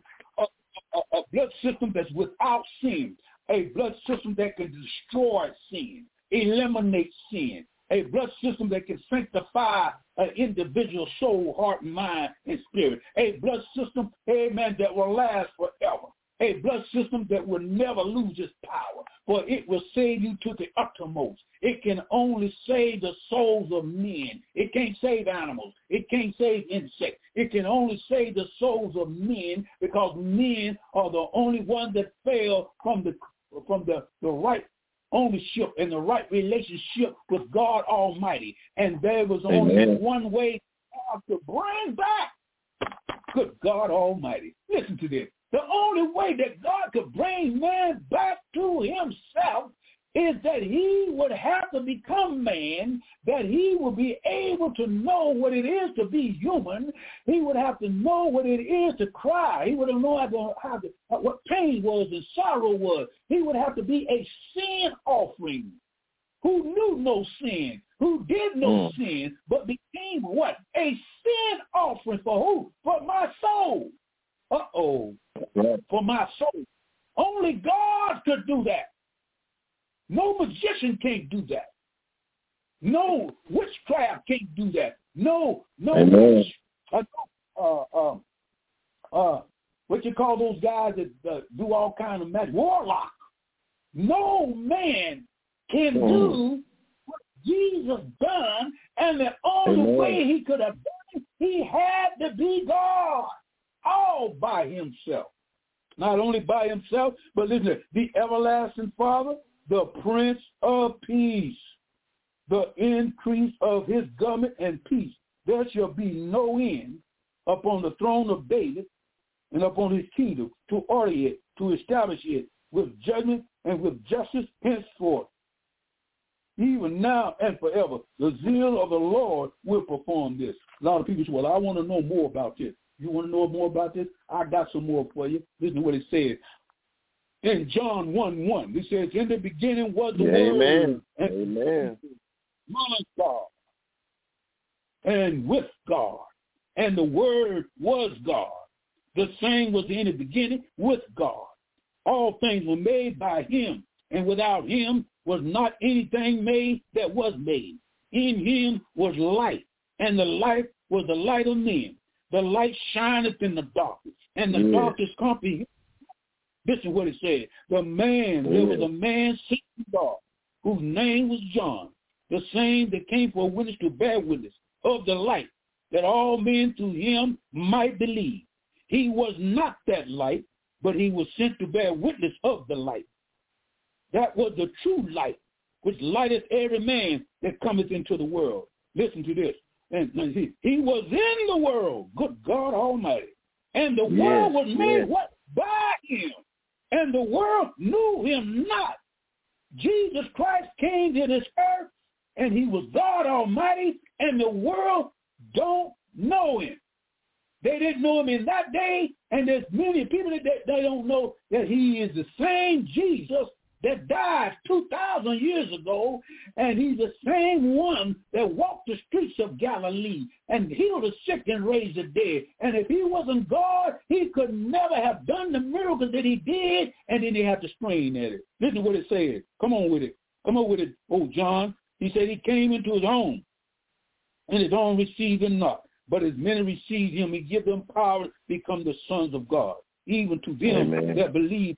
a blood system that's without sin, a blood system that can destroy sin, eliminate sin, a blood system that can sanctify an individual soul, heart, mind, and spirit, a blood system, amen, that will last forever. A blood system that will never lose its power, for it will save you to the uttermost. It can only save the souls of men. It can't save animals. It can't save insects. It can only save the souls of men, because men are the only ones that fail from the right ownership and the right relationship with God Almighty. And there was only one way to bring back good God Almighty. Listen to this. The only way that God could bring man back to himself is that he would have to become man, that he would be able to know what it is to be human. He would have to know what it is to cry. He would have known what pain was and sorrow was. He would have to be a sin offering, who knew no sin, who did no sin, but became what? A sin offering for who? For my soul. For my soul. Only God could do that. No magician can't do that. No witchcraft can't do that. No what you call those guys that do all kinds of magic? Warlock. No man can do what Jesus done, and the only way he could have done it, he had to be God. All by himself. Not only by himself, but listen, the everlasting Father, the Prince of Peace, the increase of his government and peace. There shall be no end upon the throne of David and upon his kingdom, to order it, to establish it with judgment and with justice henceforth, even now and forever. The zeal of the Lord will perform this. A lot of people say, well, I want to know more about this. You want to know more about this? I got some more for you. Listen to what it says. In John 1:1, it says, in the beginning was the Word. Amen. With God. And with God. And the Word was God. The same was in the beginning with God. All things were made by him, and without him was not anything made that was made. In him was light, and the light was the light of men. The light shineth in the darkness, and the darkness comprehend. This is what it said. There was a man sent from God, whose name was John, the same that came for a witness to bear witness of the light, that all men through him might believe. He was not that light, but he was sent to bear witness of the light. That was the true light, which lighteth every man that cometh into the world. Listen to this. And he was in the world, good God Almighty. And the world was made what? By him. And the world knew him not. Jesus Christ came to this earth, and he was God Almighty, and the world don't know him. They didn't know him in that day, and there's many people that they don't know that he is the same Jesus that died 2,000 years ago, and he's the same one that walked the streets of Galilee and healed the sick and raised the dead. And if he wasn't God, he could never have done the miracles that he did, and then they have to strain at it. Listen to what it says. Come on with it. Come on with it, oh John. He said he came into his own, and his own received him not. But as many received him, he gave them power to become the sons of God, even to them that believe.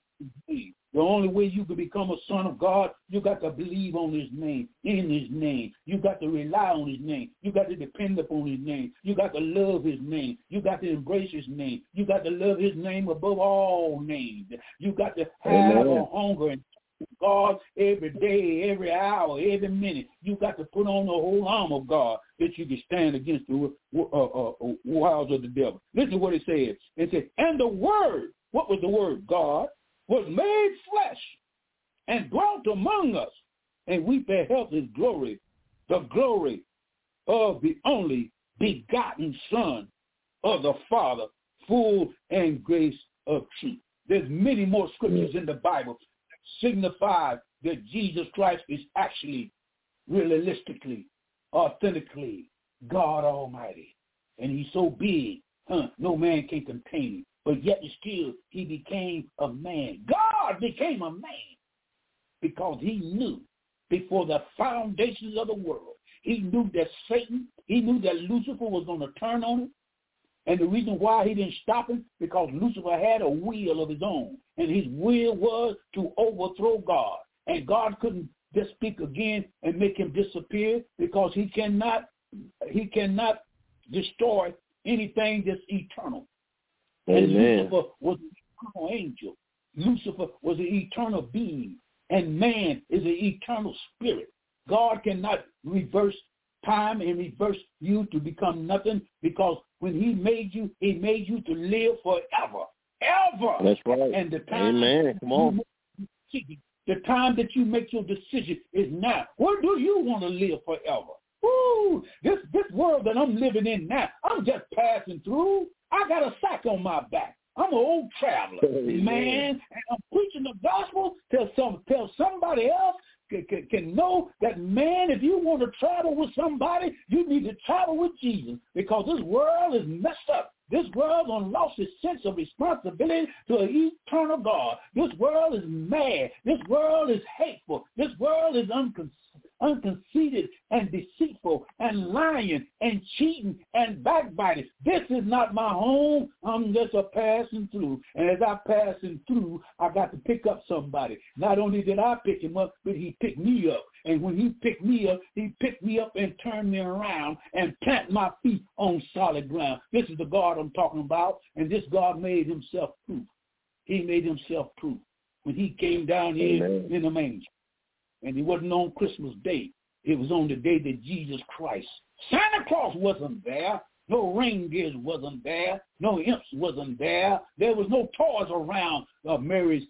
The only way you can become a son of God, you got to believe on his name, in his name. You got to rely on his name. You got to depend upon his name. You got to love his name. You got to embrace his name. You got to love his name above all names. You got to have a hunger and God every day, every hour, every minute. You got to put on the whole arm of God that you can stand against the wiles of the devil. Listen to what it says. It says, and the Word, what was the Word? God, was made flesh and dwelt among us, and we beheld his glory, the glory of the only begotten Son of the Father, full and grace of truth. There's many more scriptures in the Bible that signify that Jesus Christ is actually, realistically, authentically God Almighty. And he's so big, no man can contain him. But yet still, he became a man. God became a man because he knew before the foundations of the world. He knew that Satan, he knew that Lucifer was going to turn on him. And the reason why he didn't stop him, because Lucifer had a will of his own. And his will was to overthrow God. And God couldn't just speak again and make him disappear, because he cannot destroy anything that's eternal. And Lucifer was an eternal angel. Lucifer was an eternal being. And man is an eternal spirit. God cannot reverse time and reverse you to become nothing, because when he made you to live forever. Ever. That's right. And the time, come on. The time that you make your decision is now. Where do you want to live forever? Ooh, this world that I'm living in now, I'm just passing through. I got a sack on my back. I'm an old traveler, man, and I'm preaching the gospel till somebody else can know that, man, if you want to travel with somebody, you need to travel with Jesus, because this world is messed up. This world done lost its sense of responsibility to an eternal God. This world is mad. This world is hateful. This world is unconceited and deceitful and lying and cheating and backbiting. This is not my home. I'm just a passing through. And as I'm passing through, I got to pick up somebody. Not only did I pick him up, but he picked me up. And when he picked me up and turned me around and planted my feet on solid ground. This is the God I'm talking about. And this God made himself proof. He made himself proof when he came down here in the manger. and it wasn't on Christmas Day. It was on the day that Jesus Christ. Santa Claus wasn't there. No reindeers wasn't there. No imps wasn't there. There was no toys around Mary's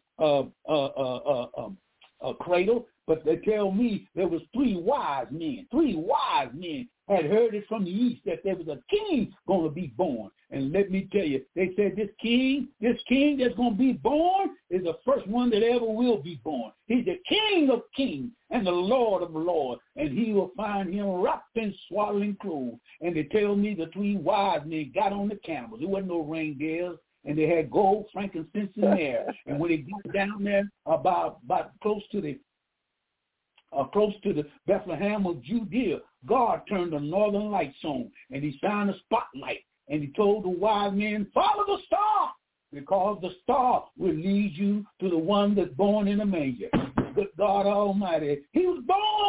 cradle. But they tell me there was three wise men. Three wise men had heard it from the east that there was a king going to be born. And let me tell you, they said this king that's going to be born is the first one that ever will be born. He's the King of kings and the Lord of lords, and he will find him wrapped in swaddling clothes. And they tell me the three wise men got on the camels. There wasn't no reindeers. And they had gold, frankincense, and myrrh. And when they got down there about close to the Bethlehem of Judea, God turned the northern lights on, and he shined a spotlight, and he told the wise men, follow the star, because the star will lead you to the one that's born in a manger. Good God Almighty, he was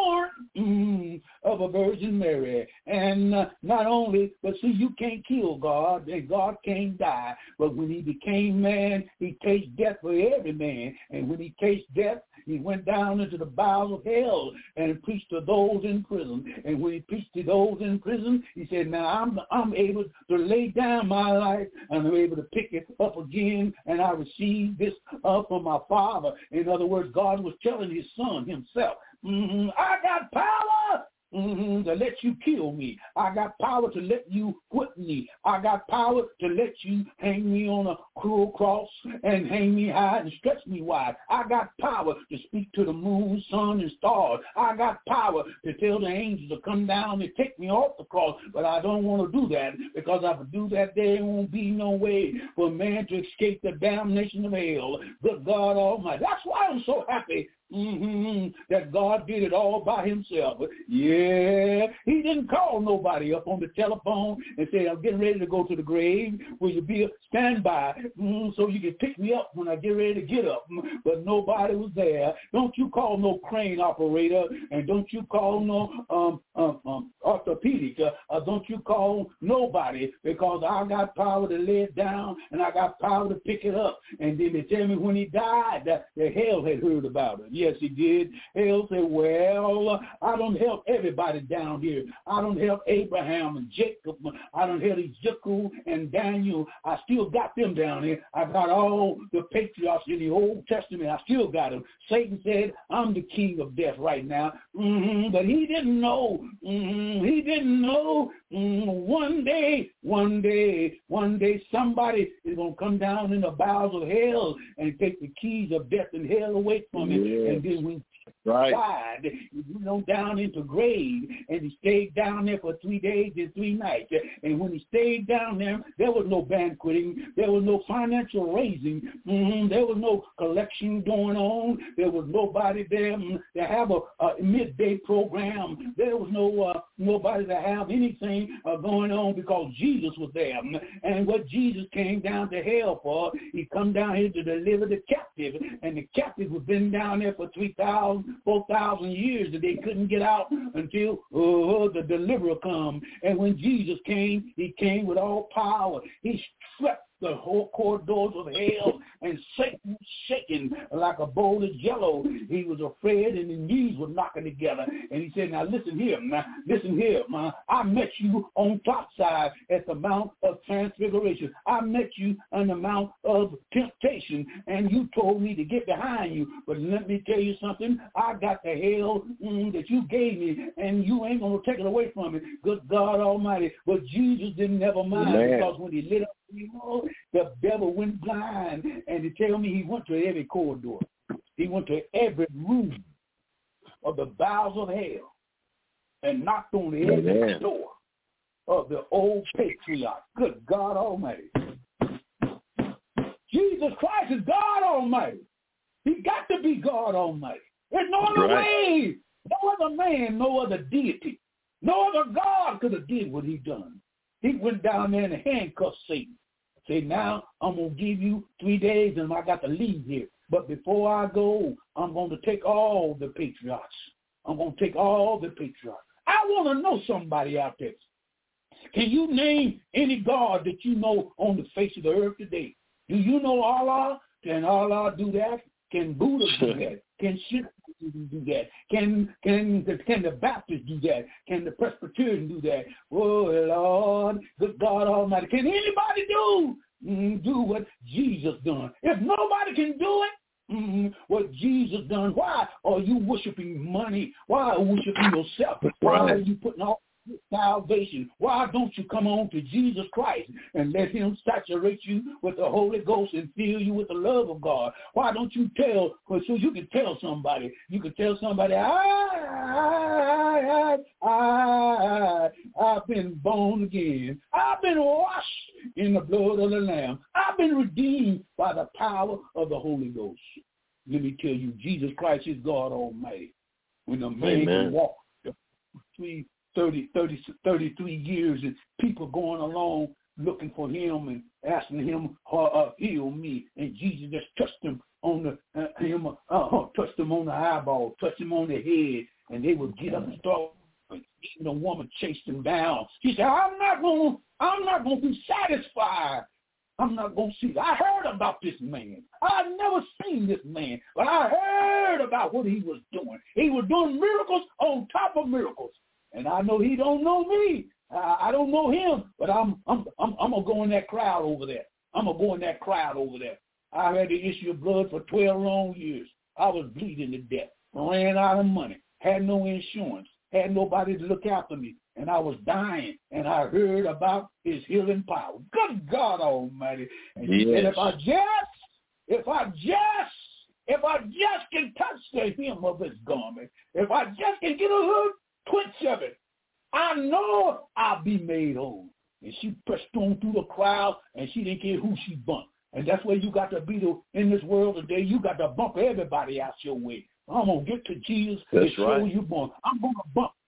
born of a Virgin Mary. And not only, but see, you can't kill God, and God can't die. But when he became man, he tasted death for every man. And when he tasted death, he went down into the bowels of hell and preached to those in prison. And when he preached to those in prison, he said, now I'm able to lay down my life, and I'm able to pick it up again, and I received this from my Father. In other words, God was telling his son himself, I got power to let you kill me. I got power to let you whip me. I got power to let you hang me on a cruel cross and hang me high and stretch me wide. I got power to speak to the moon, sun, and stars. I got power to tell the angels to come down and take me off the cross, but I don't want to do that, because if I do that, there won't be no way for man to escape the damnation of hell. Good God Almighty. That's why I'm so happy that God did it all by himself. Yeah, he didn't call nobody up on the telephone and say, I'm getting ready to go to the grave. Will you be a standby so you can pick me up when I get ready to get up? But nobody was there. Don't you call no crane operator, and don't you call no orthopedic. Don't you call nobody, because I got power to lay it down, and I got power to pick it up. And then they tell me when he died that the hell had heard about it. Yes, he did. Hell said, well, I don't help everybody down here. I don't help Abraham and Jacob. I don't help Ezekiel and Daniel. I still got them down here. I got all the patriarchs in the Old Testament. I still got them. Satan said, I'm the king of death right now. But he didn't know. He didn't know. One day, somebody is going to come down in the bowels of hell and take the keys of death and hell away from him. Yeah. And then when died, he went down into grave, and he stayed down there for 3 days and 3 nights. And when he stayed down there, there was no banqueting, there was no financial raising, there was no collection going on, there was nobody there to have a midday program, there was nobody to have anything going on, because Jesus was there. And what Jesus came down to hell for, he come down here to deliver the captive, and the captive was been down there for 4,000 years, that they couldn't get out until the deliverer come. And when Jesus came, he came with all power. He swept the whole corridors of hell, and Satan was shaking like a bowl of jello. He was afraid, and his knees were knocking together. And he said, now listen here, I met you on top side at the Mount of Transfiguration. I met you on the Mount of Temptation, and you told me to get behind you. But let me tell you something. I got the hell that you gave me, and you ain't going to take it away from me. Good God Almighty. But Jesus didn't never mind, because when he lit up, the devil went blind, and to tell me he went to every corridor. He went to every room of the bowels of hell and knocked on every door of the old patriarch. Good God Almighty. Jesus Christ is God Almighty. He got to be God Almighty. There's no other way. No other man, no other deity, no other God could have did what he done. He went down there and handcuffed Satan. Say, now I'm going to give you 3 days, and I got to leave here. But before I go, I'm going to take all the patriarchs. I'm going to take all the patriarchs. I want to know somebody out there. Can you name any God that you know on the face of the earth today? Do you know Allah? Can Allah do that? Can Buddha do that? Can Shiva do that? Can the Baptists do that? Can the Presbyterian do that? Oh, Lord, good God Almighty. Can anybody do what Jesus done? If nobody can do it, what Jesus done, why are you worshiping money? Why are you worshiping yourself? Why are you putting all salvation? Why don't you come on to Jesus Christ and let him saturate you with the Holy Ghost and fill you with the love of God? Why don't you tell, so you can tell somebody, I've been born again. I've been washed in the blood of the Lamb. I've been redeemed by the power of the Holy Ghost. Let me tell you, Jesus Christ is God Almighty. When a man can walk 33 years and people going along looking for him and asking him, heal me. And Jesus just touched them on touched them on the eyeball, touched them on the head, and they would get up and start. Even a woman chased him down. He said, I'm not going to be satisfied. I'm not going to see. I heard about this man. I've never seen this man, but I heard about what he was doing. He was doing miracles on top of miracles. And I know he don't know me. I don't know him, but I'm gonna go in that crowd over there. I had the issue of blood for 12 long years. I was bleeding to death, ran out of money, had no insurance, had nobody to look after me, and I was dying. And I heard about his healing power. Good God Almighty! And if I just can touch the hem of his garment, if I just can get a little twitch of it, I know I'll be made whole. And she pressed on through the crowd, and she didn't care who she bumped. And that's where you got to be in this world today. You got to bump everybody out your way. I'm going to get to Jesus and show you born. I'm going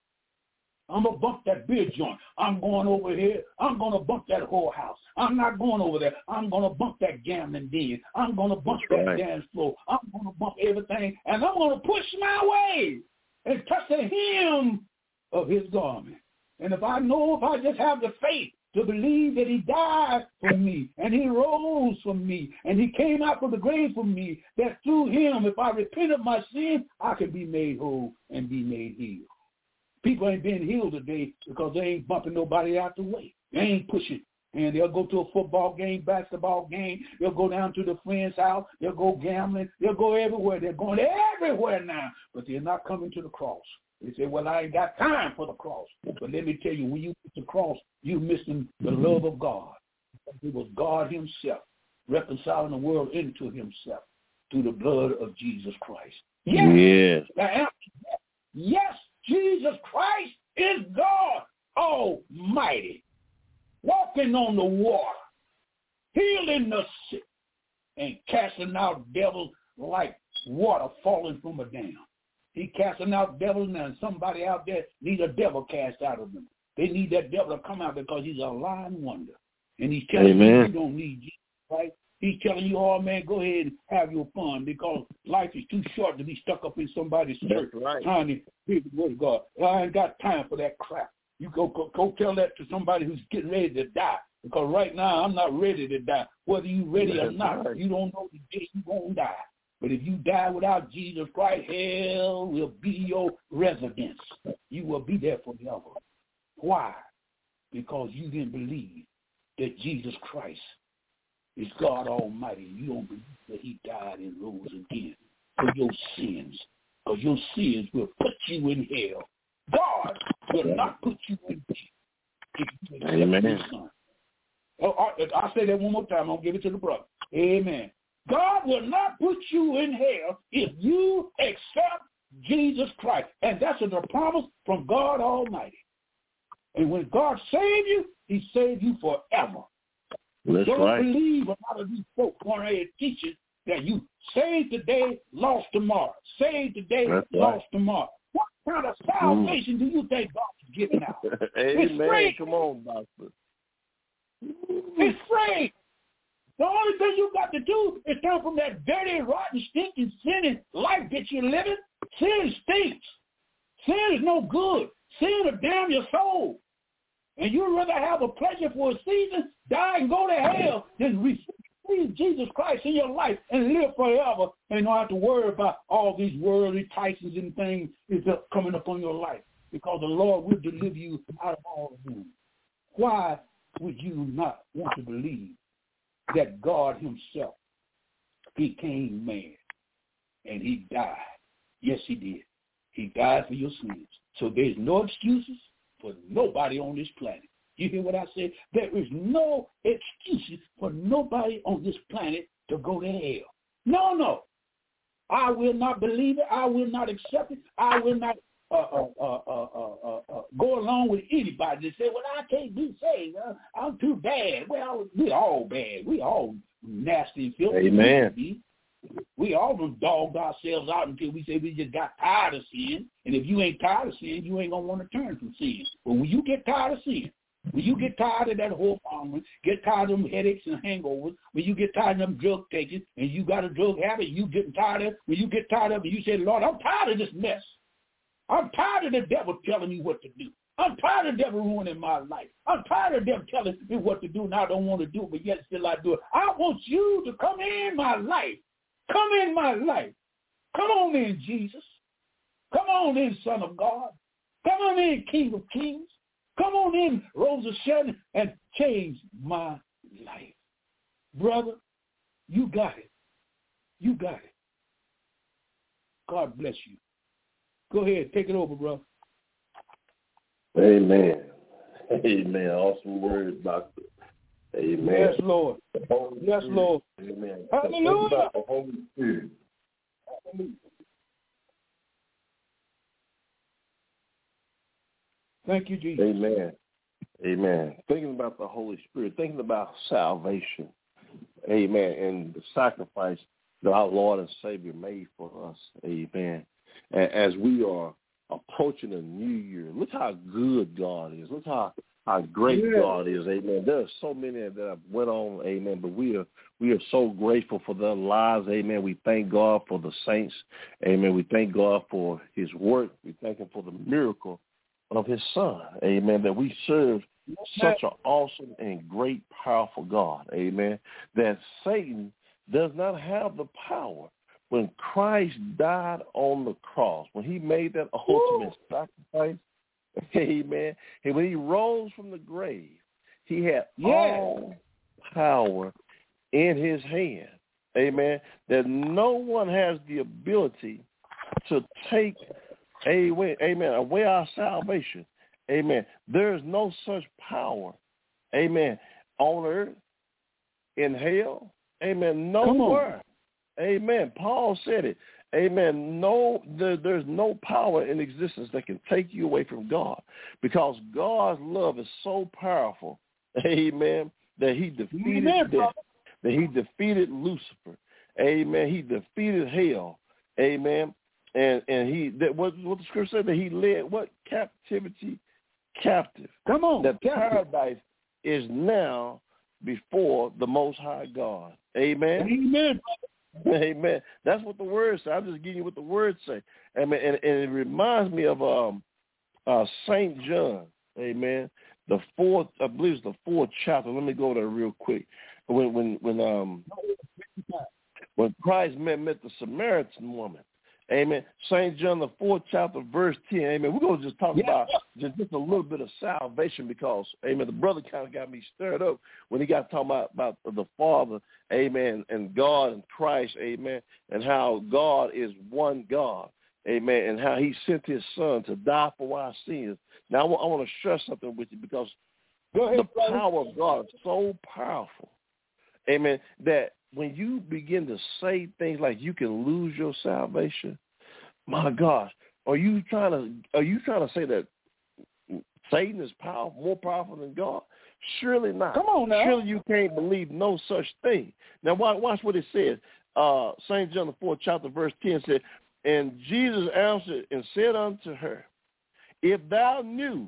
to bump that beer joint. I'm going over here. I'm going to bump that whorehouse. I'm not going over there. I'm going to bump that gambling den. I'm going to bump that dance floor. I'm going to bump everything, and I'm going to push my way and touch the hem of his garment. And if I just have the faith to believe that he died for me and he rose for me and he came out from the grave for me, that through him, if I repent of my sin, I can be made whole and be made healed. People ain't being healed today because they ain't bumping nobody out the way. They ain't pushing. And they'll go to a football game, basketball game. They'll go down to the friend's house. They'll go gambling. They'll go everywhere. They're going everywhere now. But they're not coming to the cross. They say, well, I ain't got time for the cross. But let me tell you, when you get the cross, you're missing the love of God. It was God himself reconciling the world into himself through the blood of Jesus Christ. Yes. Yes, Jesus Christ is God Almighty, walking on the water, healing the sick, and casting out devils like water falling from a dam. He casting out devils now, and somebody out there needs a devil cast out of them. They need that devil to come out because he's a lying wonder. And he's telling you don't need Jesus, right? He's telling you, oh, man, go ahead and have your fun because life is too short to be stuck up in somebody's church trying to hear the word of God. I ain't got time for that crap. You go tell that to somebody who's getting ready to die because right now I'm not ready to die. Whether you ready or not, you don't know the day you're going to die. But if you die without Jesus Christ, hell will be your residence. You will be there forever. Why? Because you didn't believe that Jesus Christ is God Almighty. You don't believe that he died and rose again for your sins. Because your sins will put you in hell. God will not put you in hell. Amen. His son. I'll say that one more time. I'll give it to the brother. Amen. God will not put you in hell if you accept Jesus Christ. And that's a promise from God Almighty. And when God saved you, he saved you forever. Don't believe a lot of these folks going ahead teaching that you saved today, lost tomorrow. Saved today, lost tomorrow. What kind of salvation do you think God is giving out? It's free. Come on, Doctor. It's free. The only thing you got to do is come from that dirty, rotten, stinking, sinning life that you're living. Sin stinks. Sin is no good. Sin will damn your soul. And you'd rather have a pleasure for a season, die and go to hell, than receive receive Jesus Christ in your life and live forever and don't have to worry about all these worldly titles and things is coming upon your life, because the Lord will deliver you out of all of them. Why would you not want to believe that God himself became man and he died? Yes, he did. He died for your sins. So there's no excuses for nobody on this planet. You hear what I said? There is no excuses for nobody on this planet to go to hell. No. I will not believe it. I will not accept it. I will not go along with anybody that say, well, I can't be saved. I'm too bad. Well, we all bad. We all nasty and filthy. Amen. We all done dogged ourselves out until we say we just got tired of sin. And if you ain't tired of sin, you ain't going to want to turn from sin. But when you get tired of sin, when you get tired of that whole problem, get tired of them headaches and hangovers, when you get tired of them drug taking and you got a drug habit, you getting tired of it, when you get tired of it, you say, Lord, I'm tired of this mess. I'm tired of the devil telling me what to do. I'm tired of the devil ruining my life. I'm tired of them telling me what to do and I don't want to do it, but yet still I do it. I want you to come in my life. Come in my life. Come on in, Jesus. Come on in, Son of God. Come on in, King of Kings. Come on in, Rose of Sharon, and change my life. Brother, you got it. You got it. God bless you. Go ahead. Take it over, brother. Amen. Amen. Awesome words, Doctor. Amen. Yes, Lord. Yes, Lord. Amen. Hallelujah. About the Holy Spirit. Hallelujah. Thank you, Jesus. Amen. Amen. Thinking about the Holy Spirit, thinking about salvation. Amen. And the sacrifice that our Lord and Savior made for us. Amen. As we are approaching a new year, look how good God is. Look how great God is. Amen. There are so many that have went on. Amen. But we are so grateful for their lives. Amen. We thank God for the saints. Amen. We thank God for his work. We thank him for the miracle of his son. Amen. That we serve such an awesome and great, powerful God. Amen. That Satan does not have the power. When Christ died on the cross, when he made that ultimate sacrifice, amen, and when he rose from the grave, he had all power in his hand. Amen. That no one has the ability to take away our salvation. Amen. There is no such power, amen, on earth, in hell, amen, nowhere. Amen. Paul said it. Amen. There's no power in existence that can take you away from God, because God's love is so powerful, amen, that he defeated death, that he defeated Lucifer, amen. He defeated hell, amen. And what the scripture said, that he led what? Captivity captive. Come on. That paradise is now before the Most High God. Amen. Amen. Amen. That's what the word says. I'm just giving you what the word say. Amen. And it reminds me of St. John. Amen. The fourth, I believe it's the fourth chapter. Let me go there real quick. When Christ met the Samaritan woman. Amen. St. John, the fourth chapter, verse 10. Amen. We're going to just talk about just a little bit of salvation, because, amen, the brother kind of got me stirred up when he got talking about the Father, amen, and God and Christ, amen, and how God is one God, amen, and how he sent his son to die for our sins. Now, I want to share something with you, because the power of God is so powerful, amen, that when you begin to say things like you can lose your salvation, my gosh, are you trying to say that Satan is more powerful than God? Surely not. Come on now. Surely you can't believe no such thing. Now watch what it says. St. John the 4th chapter verse 10 said, and Jesus answered and said unto her, if thou knew,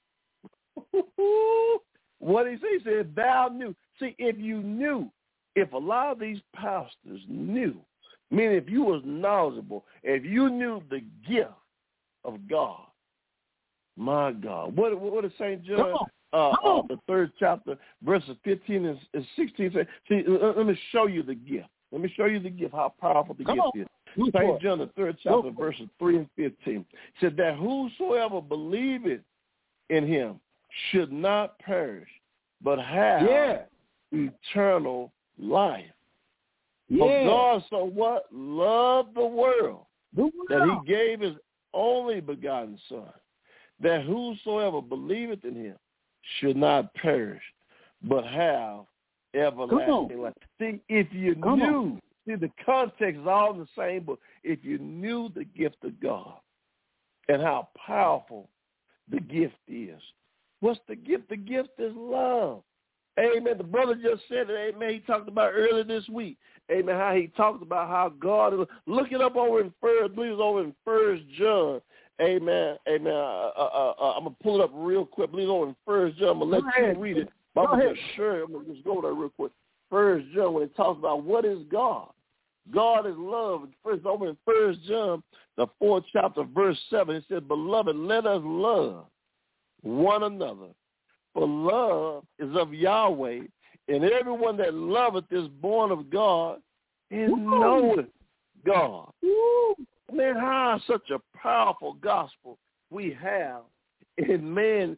what did he say? He said, thou knew. See, if you knew, if a lot of these pastors knew, meaning if you was knowledgeable, if you knew the gift of God, my God, what did St. John the 3rd chapter, verses 15 and 16. See, let me show you the gift. Let me show you the gift, how powerful the gift is. St. John, the 3rd chapter, verses 3 and 15. Said that whosoever believeth in him should not perish, but have eternal life. For God so what? Loved the world, that he gave his only begotten Son, that whosoever believeth in him should not perish, but have everlasting life. See, if you knew, the context is all in the same book. If you knew the gift of God and how powerful the gift is. What's the gift? The gift is love. Amen. The brother just said it. Amen. He talked about earlier this week. Amen. How he talked about how God is. Look it up over in First John. Amen. Amen. I'm going to pull it up real quick. Please over in 1 John. I'm going to let you read it. I'm going to just go there real quick. 1 John, when it talks about what is God. God is love. First, over in 1 John, the 4th chapter, verse 7, it says, Beloved, let us love one another. For love is of Yahweh, and everyone that loveth is born of God and knoweth God. Man, how such a powerful gospel we have. And man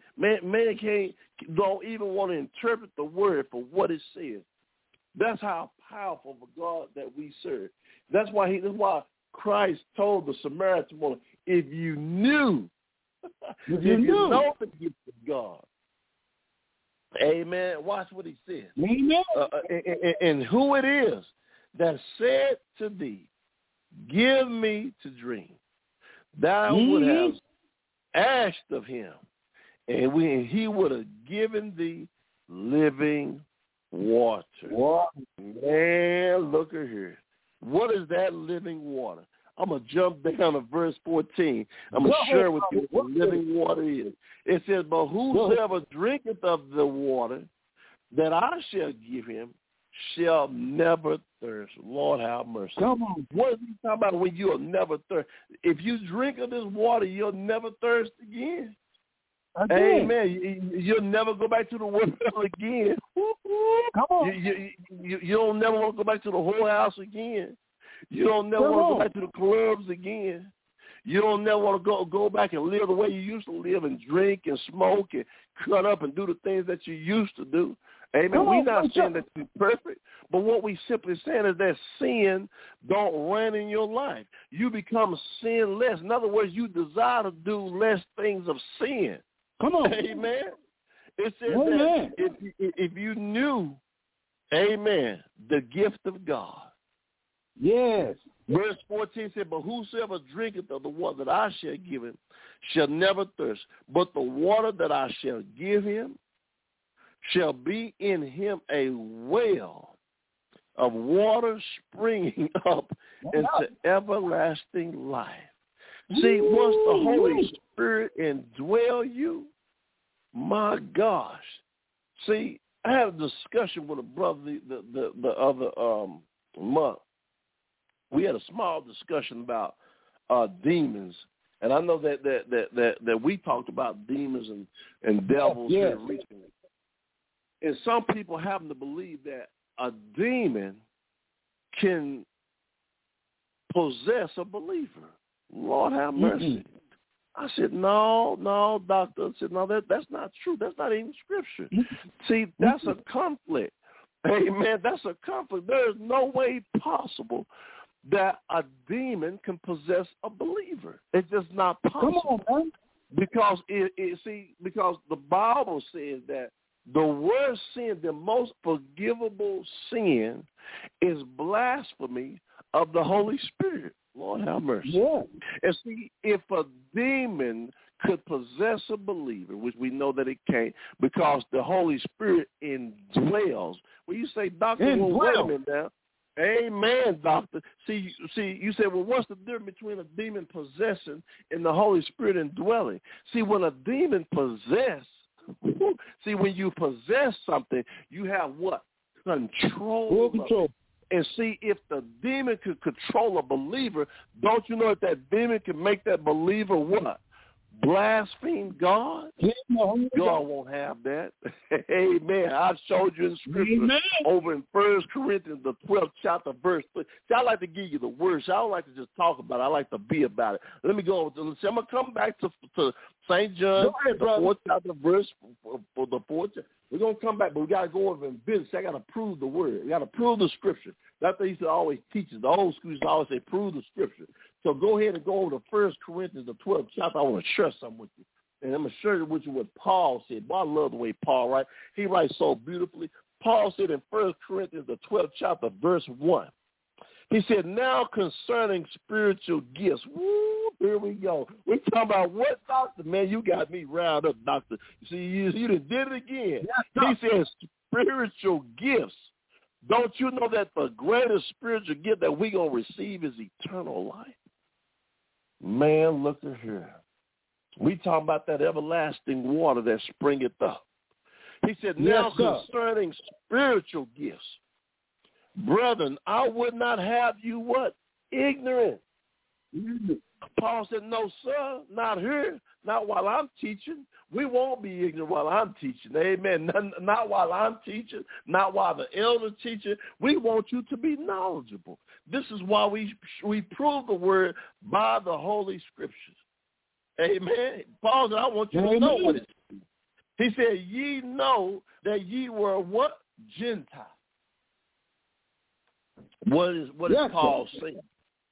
don't even want to interpret the word for what it says. That's how powerful of a God that we serve. That's why Christ told the Samaritan woman, if you knew, if you know the gift of God. Amen. Watch what he says. Amen. And who it is that said to thee, give me to drink, thou would have asked of him, and he would have given thee living water. Man, look at here. What is that living water? I'm going to jump down to verse 14. I'm going to share with you what the living water is. It says, but whosoever drinketh of the water that I shall give him shall never thirst. Lord, have mercy. Come on. What is he talking about when you'll never thirst? If you drink of this water, you'll never thirst again. Amen. You'll never go back to the world again. Come on. You don't never want to go back to the whorehouse again. You don't never want to go back to the clubs again. You don't never want to go back and live the way you used to live and drink and smoke and cut up and do the things that you used to do. Amen. We're not saying that you're perfect, but what we simply saying is that sin don't reign in your life. You become sinless. In other words, you desire to do less things of sin. Come on. Amen. It says that if you knew, amen, the gift of God. Yes. Verse 14 said, but whosoever drinketh of the water that I shall give him shall never thirst, but the water that I shall give him shall be in him a well of water springing up into everlasting life. See, once the Holy Spirit indwell you, my gosh. See, I had a discussion with a brother the other month. We had a small discussion about demons, and I know that we talked about demons and devils here recently. And some people happen to believe that a demon can possess a believer. Lord have mercy. I said, no, doctor. I said, no, that's not true. That's not even scripture. See, that's a conflict. Amen. That's a conflict. There is no way possible that a demon can possess a believer. It's just not possible. Come on, man. Because because the Bible says that the worst sin, the most forgivable sin, is blasphemy of the Holy Spirit. Lord have mercy. Yeah. And see, if a demon could possess a believer, which we know that it can't, because the Holy Spirit indwells. When you say, doctor, well, wait a minute now. Amen, doctor. See, you say, well, what's the difference between a demon possessing and the Holy Spirit indwelling? See, when a demon possess, when you possess something, you have what? Control. And see, if the demon could control a believer, don't you know that demon can make that believer what? blaspheme God, God won't have that. Amen. I've showed you in Scripture over in 1 Corinthians, the 12th chapter, verse 3. See, I like to give you the words. I don't like to just talk about it. I like to be about it. Let me go. I'm going to come back to St. John, the 4th chapter, verse for the 4th chapter. We're going to come back, but we got to go over in business. I got to prove the word. We got to prove the Scripture. That's what he used to always teach us. The old school used to always say, prove the Scripture. So go ahead and go over to 1 Corinthians, the 12th chapter. I want to share something with you. And I'm going to share with you what Paul said. Boy, I love the way Paul writes. He writes so beautifully. Paul said in 1 Corinthians, the 12th chapter, verse 1. He said, now concerning spiritual gifts. Woo, here we go. We're talking about what, doctor? Man, you got me riled up, doctor. See, you done did it again. He says spiritual gifts. Don't you know that the greatest spiritual gift that we're going to receive is eternal life? Man, look at here. We talking about that everlasting water that springeth up. He said, now concerning spiritual gifts, brethren, I would not have you what? Ignorant. Paul said, no, sir, not here, not while I'm teaching. We won't be ignorant while I'm teaching. Amen. Not while I'm teaching, not while the elder teaching. We want you to be knowledgeable. This is why we prove the word by the Holy Scriptures. Amen. Paul said, I want you to know what it is. He said, ye know that ye were what? Gentiles. What is Paul saying?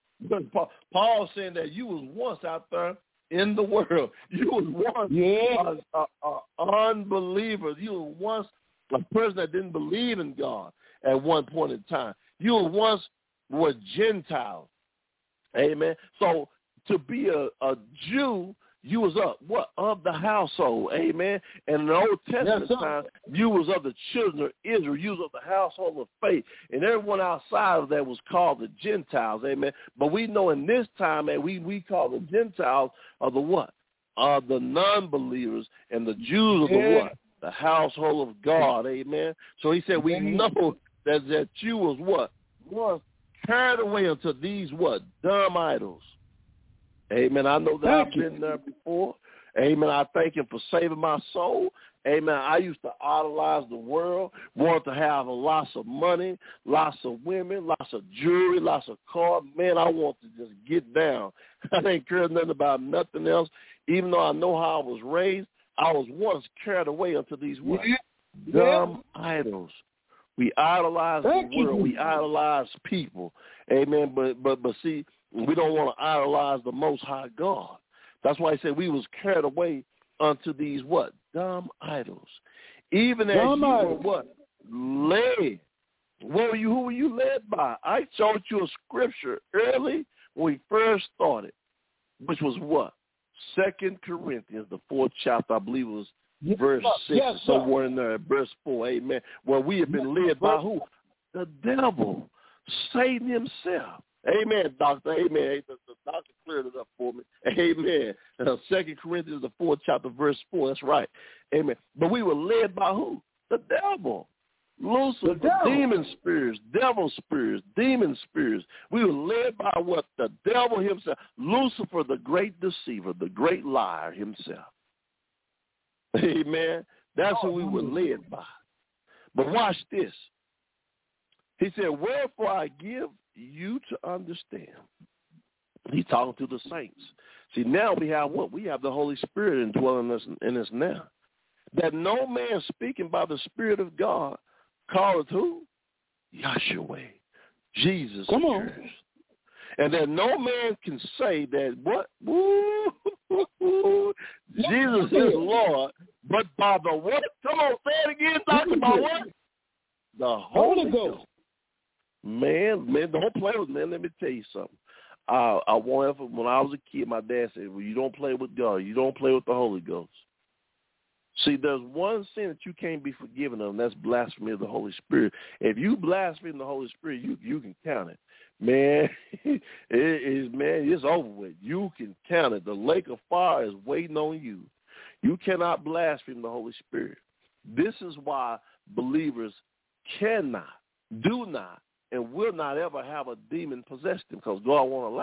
Paul saying that you was once out there in the world. You was once an unbeliever. You were once a person that didn't believe in God at one point in time. You were Gentiles. Amen. So to be a Jew, you was of the household. Amen. And in the Old Testament time, you was of the children of Israel. You was of the household of faith. And everyone outside of that was called the Gentiles. Amen. But we know in this time, man, we call the Gentiles of the what? The non-believers, and the Jews of the what? The household of God. Amen. So he said, we know that you was what? Was carried away unto these what? Dumb idols. Amen. I know that I've been there before. Amen. I thank him for saving my soul. Amen. I used to idolize the world, wanted to have lots of money, lots of women, lots of jewelry, lots of cars. Man, I want to just get down. I didn't care nothing about nothing else. Even though I know how I was raised, I was once carried away unto these what? Dumb idols. We idolize the world. We idolize people. Amen. But see, we don't want to idolize the Most High God. That's why he said we was carried away unto these what? Dumb idols. Even as you were what? Led. Who were you led by? I showed you a scripture early when we first started, which was what? 2 Corinthians, the 4th chapter, I believe it was verse 6, somewhere in there, verse 4, amen, where we have been led by who? The devil, Satan himself. Amen, doctor. Amen. The doctor cleared it up for me. Amen. 2 Corinthians, the 4th chapter, verse 4. That's right. Amen. But we were led by who? The devil. Lucifer, demon spirits, devil spirits, demon spirits. We were led by what? The devil himself. Lucifer, the great deceiver, the great liar himself. Amen. That's who we were led by. But watch this. He said, wherefore I give you to understand. He's talking to the saints. See, now we have what? We have the Holy Spirit indwelling us in us now. That no man speaking by the Spirit of God calleth who? Yahshua, Jesus Christ. And that no man can say that what? Jesus is Lord, but by the what? Come on, say it again, talking about what? The Holy Ghost. Man, don't play with me. Let me tell you something. When I was a kid, my dad said, well, you don't play with God. You don't play with the Holy Ghost. See, there's one sin that you can't be forgiven of, and that's blasphemy of the Holy Spirit. If you blaspheme the Holy Spirit, you can count it. Man, it's over with. You can count it. The lake of fire is waiting on you. You cannot blaspheme the Holy Spirit. This is why believers cannot, do not, and will not ever have a demon possess them, because God won't allow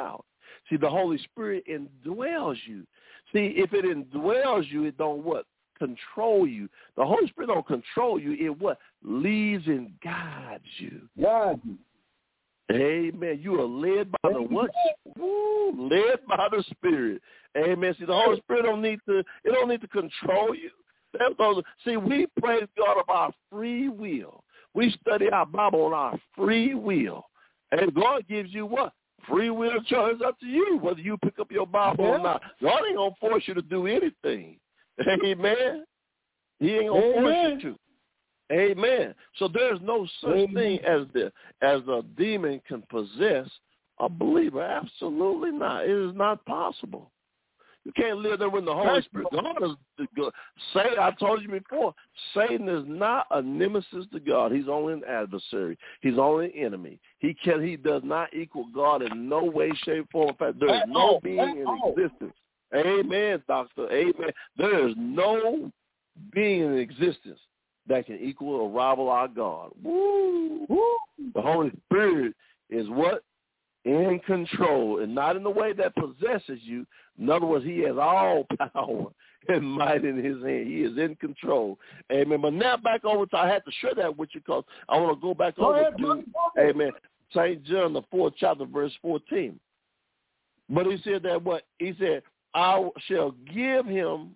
See, the Holy Spirit indwells you. See, if it indwells you, it don't what? Control you. The Holy Spirit don't control you. It what? Leads and guides you. Guide you. Amen. You are led by the what? Woo, led by the Spirit. Amen. See, the Holy Spirit don't need to control you. See, we praise God of our free will. We study our Bible on our free will. And God gives you what? Free will choice. It's up to you whether you pick up your Bible or not. God ain't going to force you to do anything. Amen. He ain't going to force you to. Amen. So there's no such thing as a demon can possess a believer. Absolutely not. It is not possible. You can't live there with the Holy Spirit. God is good. I told you before, Satan is not a nemesis to God. He's only an adversary. He's only an enemy. He does not equal God in no way, shape, form. In fact, there is no being in existence. Amen, doctor. Amen. There is no being in existence that can equal or rival our God. Woo! Woo. The Holy Spirit is what? In control, and not in the way that possesses you. In other words, he has all power and might in his hand. He is in control. Amen. But now back over to, I had to share that with you because I want to go back over to, amen, St. John, the 4th chapter, verse 14. But he said that what? He said, I shall give him,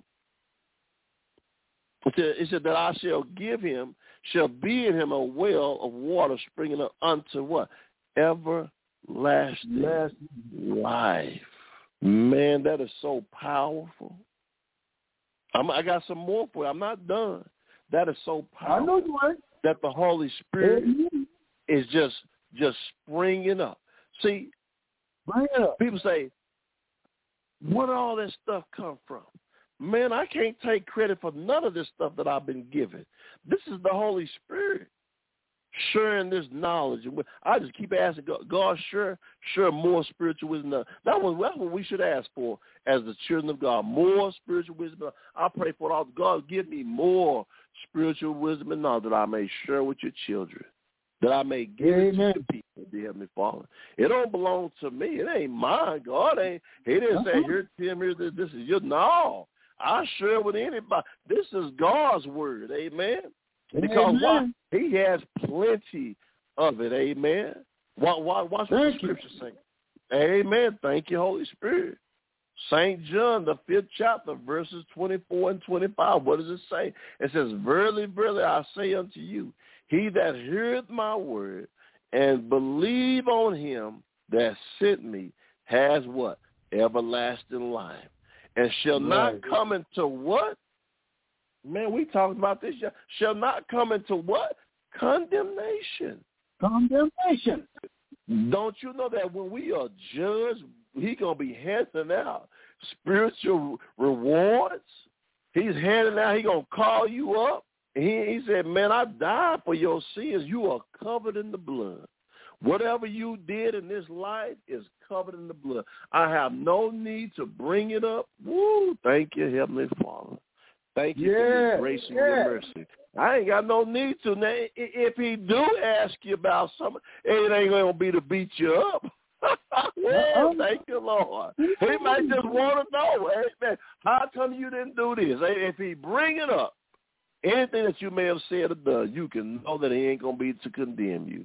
he said that I shall give him, shall be in him a well of water springing up unto what? Everlasting life. Man, that is so powerful. I got some more for you. I'm not done. That is so powerful. I know you ain't. That the Holy Spirit is just springing up. See, people say, where did all that stuff come from? Man, I can't take credit for none of this stuff that I've been given. This is the Holy Spirit sharing this knowledge. I just keep asking God, share more spiritual wisdom. That's what we should ask for as the children of God, more spiritual wisdom. I pray for all. God, give me more spiritual wisdom and knowledge that I may share with your children, that I may give it to the people, dear Heavenly Father. It don't belong to me. It ain't mine. God ain't. He didn't say, here, Tim, here, this is your. No, I share with anybody. This is God's word. Amen. Because why? He has plenty of it. Amen. Watch what the scripture say. Amen. Thank you, Holy Spirit. St. John, the 5th chapter, verses 24 and 25. What does it say? It says, verily, verily, I say unto you, he that heareth my word and believe on him that sent me has what? Everlasting life. And shall not come into what? Man, we talked about this. Shall not come into what? Condemnation. Condemnation. Don't you know that when we are judged, he's going to be handing out spiritual rewards? He's handing out, he's going to call you up. He said, man, I died for your sins. You are covered in the blood. Whatever you did in this life is covered in the blood. I have no need to bring it up. Woo, thank you, Heavenly Father. Thank you for your grace and your mercy. I ain't got no need to. Now, if he do ask you about something, it ain't going to be to beat you up. Well, thank you, Lord. He might just want to know, amen, how come you didn't do this? If he bring it up, anything that you may have said or done, you can know that he ain't going to be to condemn you.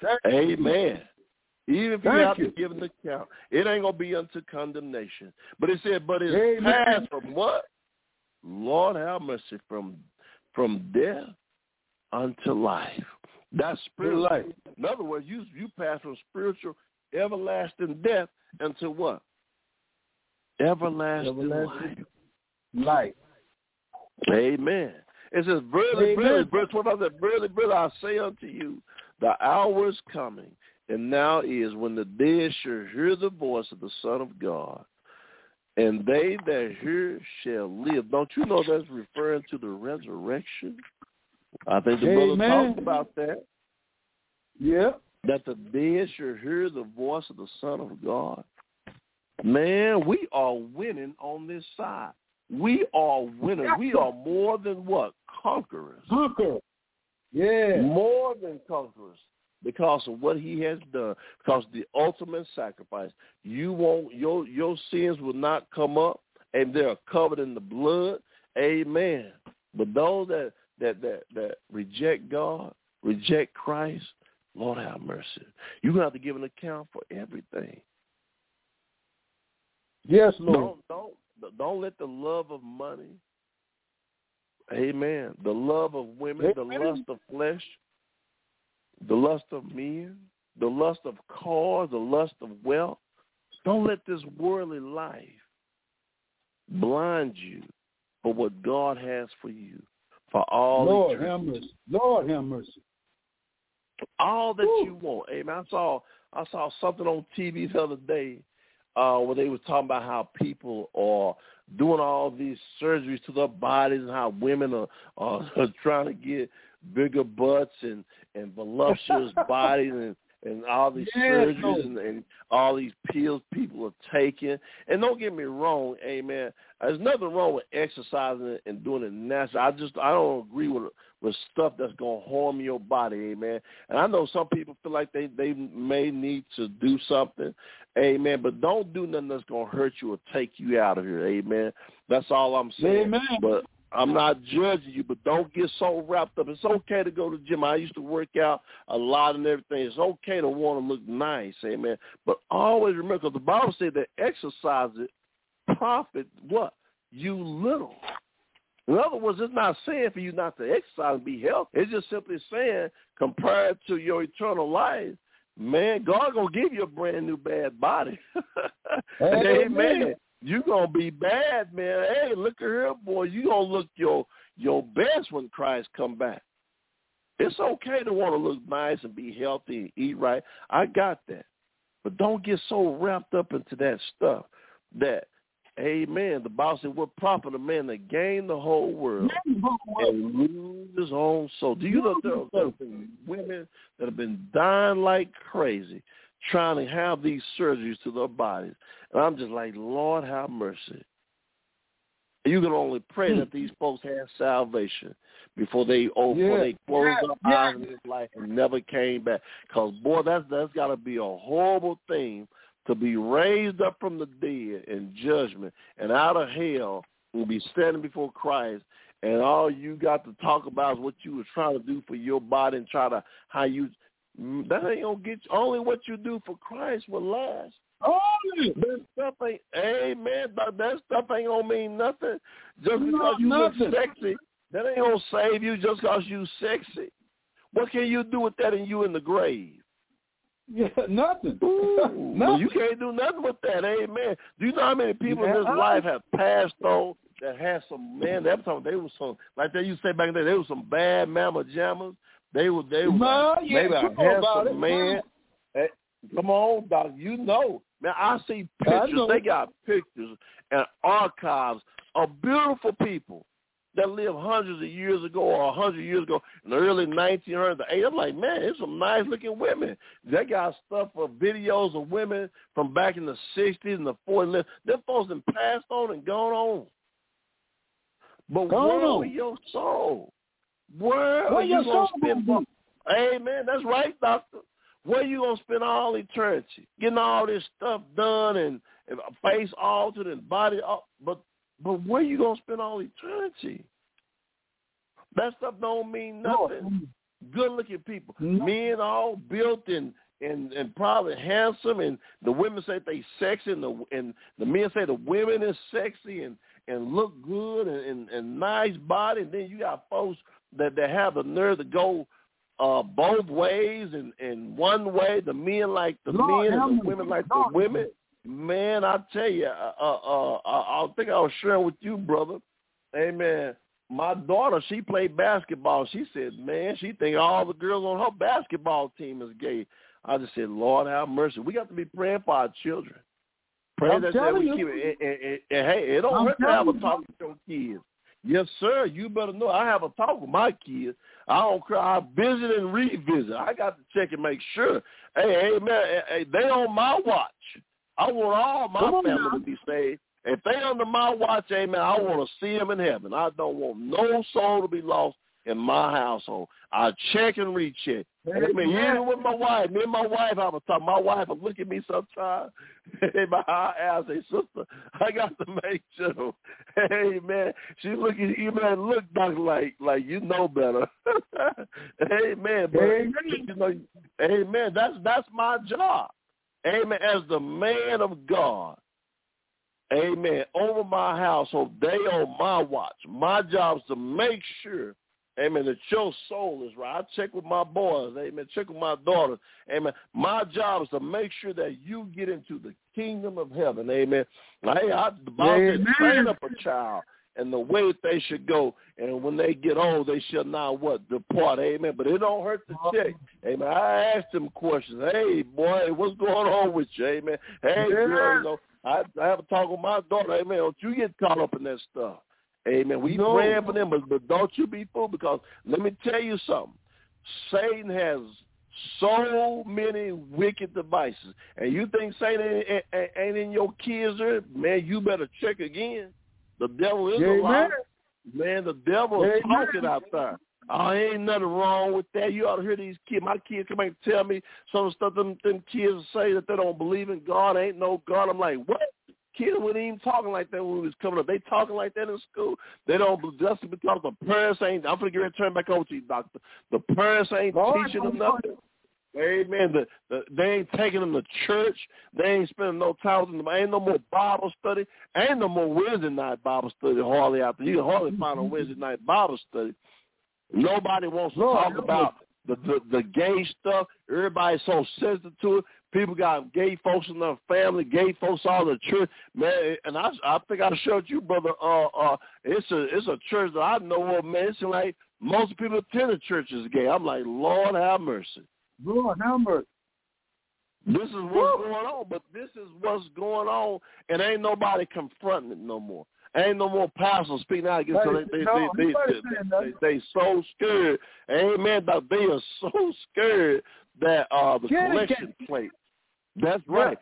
Amen. Even if you have to give an account, it ain't going to be unto condemnation. But it said, but it's passed from what? Lord have mercy, from death unto life. That's spiritual life. In other words, you pass from spiritual everlasting death into what? Everlasting life. Amen. It says, verily, verse 25 says, verily, verily, I say unto you, the hour is coming, and now is, when the dead shall hear the voice of the Son of God, and they that hear shall live. Don't you know that's referring to the resurrection? I think the brother talked about that. Yeah. That the dead shall hear the voice of the Son of God. Man, we are winning on this side. We are winners. We are more than what? Conquerors. Conquerors. Yeah. More than conquerors. because of what he has done, because of the ultimate sacrifice. You won't, your sins will not come up, and they are covered in the blood. Amen. But those that reject God, reject Christ, Lord have mercy. You're going to have to give an account for everything. Yes, Lord. Don't let the love of money, amen, the love of women, the lust of flesh, the lust of men, the lust of cars, the lust of wealth, don't let this worldly life blind you for what God has for you, for all Lord have mercy. Lord have mercy. All that you want. Amen. I saw something on TV the other day where they were talking about how people are doing all these surgeries to their bodies and how women are trying to get bigger butts and voluptuous bodies and all these surgeries and all these pills people are taking. And don't get me wrong, amen, there's nothing wrong with exercising and doing it naturally. I don't agree with stuff that's going to harm your body, amen. And I know some people feel like they may need to do something, amen, but don't do nothing that's going to hurt you or take you out of here, amen. That's all I'm saying. Amen. But I'm not judging you, but don't get so wrapped up. It's okay to go to the gym. I used to work out a lot and everything. It's okay to want to look nice, amen. But always remember, because the Bible said that exercise it profit what? You little. In other words, it's not saying for you not to exercise and be healthy. It's just simply saying, compared to your eternal life, man, God going to give you a brand new bad body. Amen. You're going to be bad, man. Hey, look at here, boy. You're going to look your best when Christ come back. It's okay to want to look nice and be healthy and eat right. I got that. But don't get so wrapped up into that stuff that, amen, the Bible said, what profit a man that gain the whole world and lose his own soul? Do you know there have been women that have been dying like crazy trying to have these surgeries to their bodies? And I'm just like, Lord, have mercy. You can only pray that these folks have salvation before they close their eyes in this life and never came back. Because, boy, that's got to be a horrible thing to be raised up from the dead in judgment and out of hell and be standing before Christ, and all you got to talk about is what you were trying to do for your body and that ain't going to get you. Only what you do for Christ will last. That stuff ain't, amen, that stuff ain't going to mean nothing. Just because you look sexy, that ain't going to save you just because you sexy. What can you do with that and you in the grave? Yeah, nothing. Nothing. Well, you can't do nothing with that, amen. Do you know how many people in this life have passed on that had some, man, they were some, like they used to say back in the day, they were some bad mama jammers. They were maybe a handsome man. Hey, come on, Doc, you know. Man, I see pictures. They got pictures and archives of beautiful people that lived hundreds of years ago or 100 years ago in the early 1900s. I'm like, man, there's some nice-looking women. They got stuff of videos of women from back in the 60s and the 40s. Them folks have passed on and gone on. But where is your soul? Where are you going to spend money? Amen. That's right, doctor. Where you going to spend all eternity? Getting all this stuff done and face altered and body, but where you going to spend all eternity? That stuff don't mean nothing. Good-looking people. Men all built and probably handsome, and the women say they sexy, and the men say the women is sexy and look good and nice body, and then you got folks that have the nerve to go both ways and one way. The men like the men and the women like the women. Man, I tell you, I think I was sharing with you, brother. Amen. My daughter, she played basketball. She said, man, she think all the girls on her basketball team is gay. I just said, Lord, have mercy. We got to be praying for our children. Pray that we keep it. Hey, it don't hurt to have a talk with your kids. Yes, sir. You better know. I have a talk with my kids. I don't care. I visit and revisit. I got to check and make sure. Hey, man, they on my watch. I want all my family to be saved. If they under my watch, amen, I want to see them in heaven. I don't want no soul to be lost in my household. I check and recheck. Amen. Even with my wife, me and my wife, I was talking. My wife will look at me sometimes. Amen. I say, sister, I got to make sure. Amen. She look at you, man. Look back like you know better. Amen. But you know, amen. That's my job. Amen. As the man of God. Amen. Over my household, they on my watch. My job is to make sure, amen, that your soul is right. I check with my boys, amen, check with my daughters, amen. My job is to make sure that you get into the kingdom of heaven, amen. Hey, the Bible says, train up a child in the way that they should go, and when they get old, they shall not what? Depart, amen. But it don't hurt to check, amen. I asked them questions. Hey, boy, what's going on with you, amen? Hey, girl, you know, I have a talk with my daughter, amen. Don't you get caught up in that stuff. Amen. We praying for them, but don't you be fooled, because let me tell you something. Satan has so many wicked devices. And you think Satan ain't in your kids, man, you better check again. The devil is a lie. Man, the devil is talking out there. Oh, ain't nothing wrong with that. You ought to hear these kids. My kids come and tell me some of the stuff them kids say that they don't believe in God. Ain't no God. I'm like, what? Kids weren't even talking like that when we was coming up. They talking like that in school. They don't, just because the parents ain't, I'm going to get ready to turn back over to you, doctor. The parents ain't teaching them nothing. Amen. They ain't taking them to church. They ain't spending no time with them. Ain't no more Bible study. Ain't no more Wednesday night Bible study hardly out there. You can hardly find a Wednesday night Bible study. Nobody wants to talk about the gay stuff. Everybody's so sensitive to it. People got gay folks in their family, gay folks all in the church, man. And I think I showed you, brother. It's a church that I know of, man. It's like most people attend the church is gay. I'm like, Lord have mercy. Lord have mercy. This is what's going on, but this is what's going on, and ain't nobody confronting it no more. Ain't no more pastors speaking out against it. They so scared. Amen. They are so scared that the collection plate. That's right.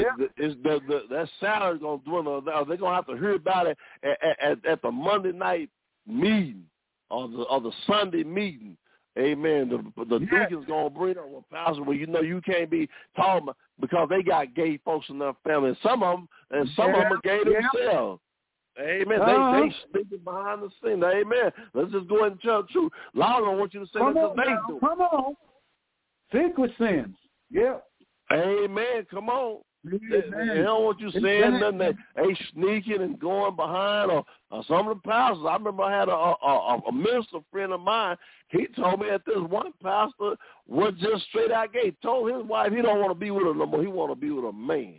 That salary going to dwindle. They're going to have to hear about it at the Monday night meeting or the Sunday meeting. Amen. The deacon's going to bring up a pastor where you know you can't be talking because they got gay folks in their family. And some of them are gay themselves. Amen. They sneaking behind the scene. Amen. Let's just go ahead and tell the truth. A lot of them want you to say that they do. Come on. Secret sins. Yeah. Amen. Come on. They don't want you saying nothing that they sneaking and going behind or some of the pastors. I remember I had a minister friend of mine. He told me that this one pastor was just straight out gay. Told his wife he don't want to be with her no more. He want to be with a man.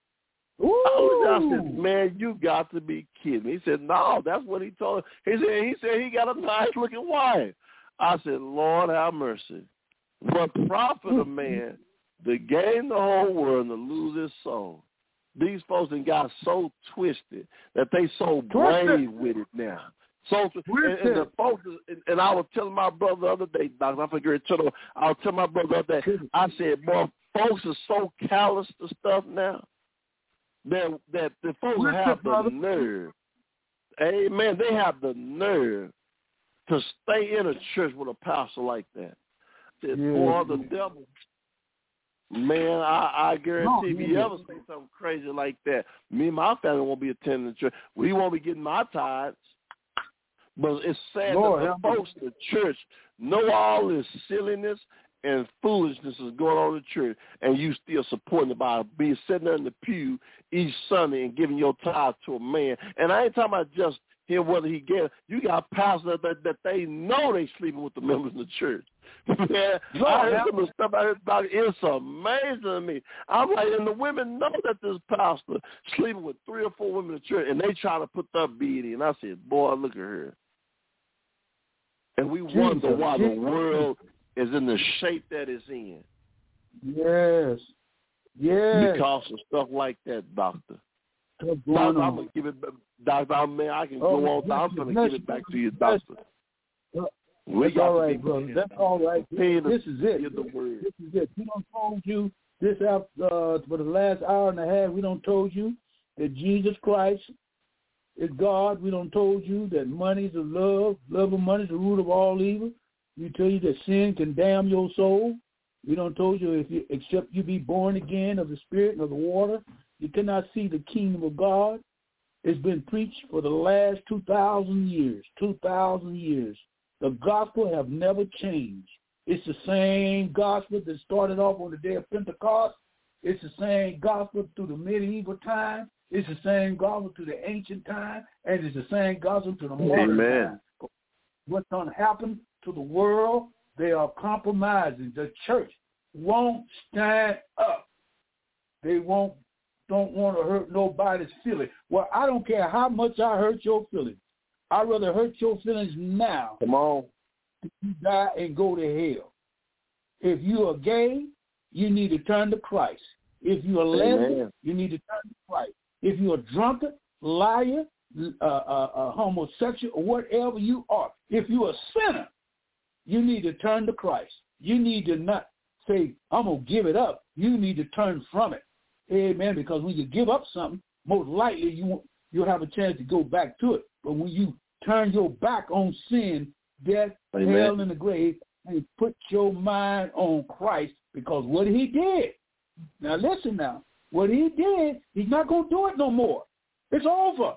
I said, man, you got to be kidding me. He said, no, that's what he told him. He said he got a nice-looking wife. I said, Lord have mercy. What profit a man to gain the whole world and to lose his soul? These folks done got so twisted that they so brave with it now. So, and the folks, and I was telling my brother the other day, Doctor, I forget, I was telling my brother the other day, I said, boy, folks are so callous to stuff now. That the folks have the nerve. Amen. They have the nerve to stay in a church with a pastor like that. Boy, the devil. Man, I guarantee if you ever say something crazy like that, me and my family won't be attending the church. We won't be getting my tithes. But it's sad that the folks in the church know all this silliness and foolishness is going on in the church, and you still supporting it by being sitting there in the pew each Sunday and giving your tithe to a man. And I ain't talking about just him whether he gave. You got pastors that they know they sleeping with the members of the church. Man, I heard some of the stuff I heard about it. It's amazing to me. I'm like, and the women know that this pastor sleeping with 3 or 4 women in the church, and they try to put their bead in. I said, boy, look at her. And we wonder why the world is in the shape that it's in. Yes. Because of stuff like that, Doctor. Doctor, I'm going to give it back. Doctor, man, I can go on. I'm going to give it back to you, Doctor. That's all right, brother. That's all right. This is it. The word. This is it. We done told you this for the last hour and a half. We done told you that Jesus Christ is God. We done told you that money is the love of money is the root of all evil. We tell you that sin can damn your soul. We don't told you except you be born again of the Spirit and of the water, you cannot see the kingdom of God. It's been preached for the last 2,000 years. 2,000 years. The gospel have never changed. It's the same gospel that started off on the day of Pentecost. It's the same gospel through the medieval time. It's the same gospel to the ancient time. And it's the same gospel to the modern time. What's going to happen to the world? They are compromising. The church won't stand up. They don't want to hurt nobody's feelings. Well, I don't care how much I hurt your feelings. I'd rather hurt your feelings now. Come on. If you die and go to hell. If you are gay, you need to turn to Christ. If you are lesbian, you need to turn to Christ. If you're a drunkard, liar, homosexual, or whatever you are, if you're a sinner, you need to turn to Christ. You need to not say, I'm going to give it up. You need to turn from it. Amen. Because when you give up something, most likely you'll have a chance to go back to it. But when you turn your back on sin, death, hell, and the grave, and put your mind on Christ, because what he did, now listen now, what he did, he's not going to do it no more. It's over.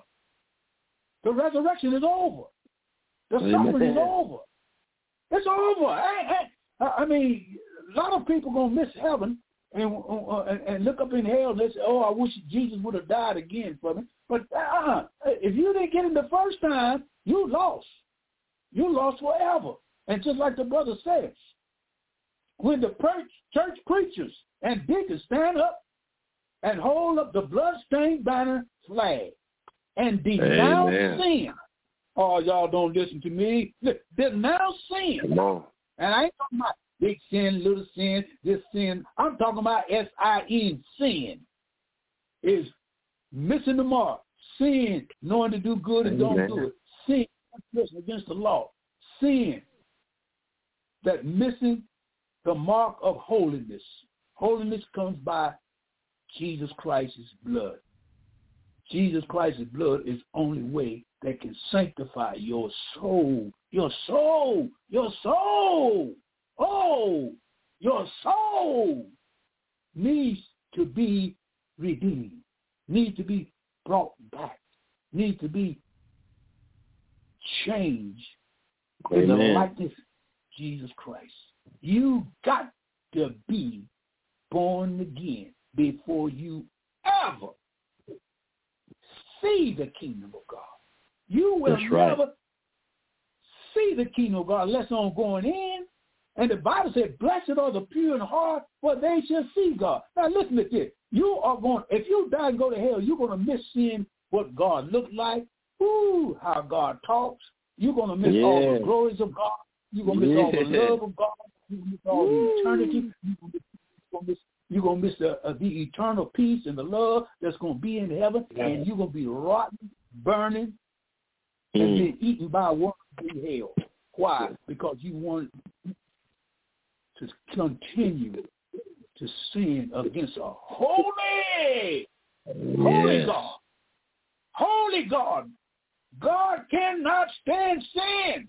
The resurrection is over. The suffering is over. It's over. I mean, a lot of people going to miss heaven and look up in hell and they say, oh, I wish Jesus would have died again for me. But if you didn't get him the first time, you lost. You lost forever. And just like the brother says, when the church preachers and deacons stand up and hold up the bloodstained banner flag and denounce sin, oh, y'all don't listen to me. Denounce sin. Come on. And I ain't talking about big sin, little sin, this sin. I'm talking about S-I-N, sin. Is missing the mark. Sin, knowing to do good and don't do it. Sin, against the law. Sin, that missing the mark of holiness. Holiness comes by Jesus Christ's blood. Jesus Christ's blood is the only way that can sanctify your soul. Your soul. Your soul. Oh, your soul needs to be redeemed, needs to be brought back, needs to be changed in the likeness of Jesus Christ. You got to be born again before you ever see the kingdom of God. You will never see the kingdom of God unless on going in. And the Bible said, blessed are the pure in heart, for they shall see God. Now listen to this. You are going, if you die and go to hell, you're going to miss seeing what God looked like. Ooh, how God talks. You're going to miss all the glories of God. You're going to miss all the love of God. You're going to miss all the eternity. You're going to miss the eternal peace and the love that's going to be in heaven. And you're going to be rotten, burning, and then eaten by worms in hell. Why? Because you want to continue to sin against a holy God. Holy God. God cannot stand sin.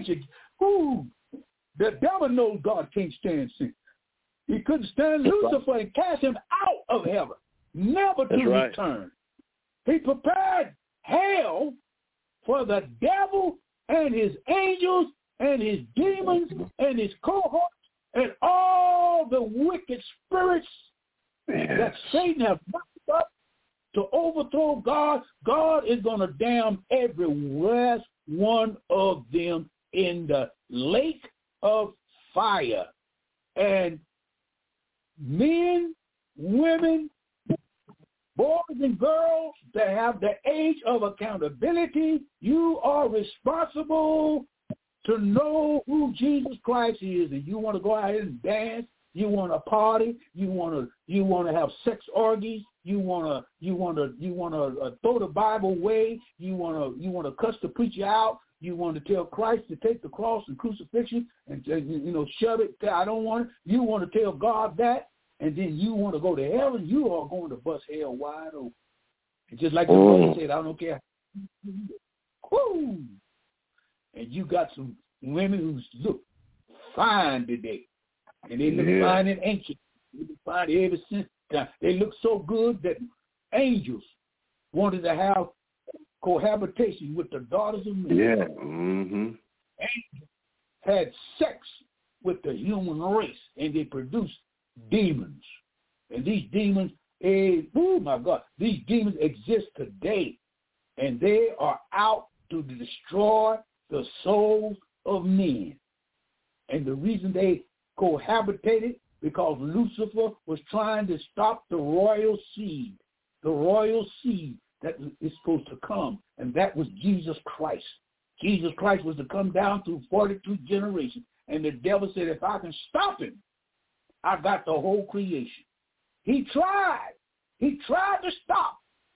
The devil knows God can't stand sin. He couldn't stand Lucifer and cast him out of heaven, never to return. He prepared hell for the devil and his angels and his demons and his cohorts and all the wicked spirits that Satan has knocked up to overthrow God. God is going to damn every last one of them in the lake of fire. And men, women, boys and girls that have the age of accountability, you are responsible to know who Jesus Christ is. And you want to go out and dance, you want to party, you want to have sex orgies, you want to throw the Bible away, you want to cuss the preacher out, you want to tell Christ to take the cross and crucifixion and shove it. I don't want it. You want to tell God that, and then you want to go to heaven. You are going to bust hell wide open. And just like the brother said, I don't care. Woo! And you got some women who look fine today. And they look fine and ancient. They look fine ever since time. They look so good that angels wanted to have cohabitation with the daughters of men. Yeah. Mm-hmm. Angels had sex with the human race, and they produced demons. And these demons, oh my God, these demons exist today, and they are out to destroy the souls of men. And the reason they cohabitated, because Lucifer was trying to stop the royal seed that is supposed to come, and that was Jesus Christ. Jesus Christ was to come down through 42 generations, and the devil said, if I can stop him, I got the whole creation. He tried to stop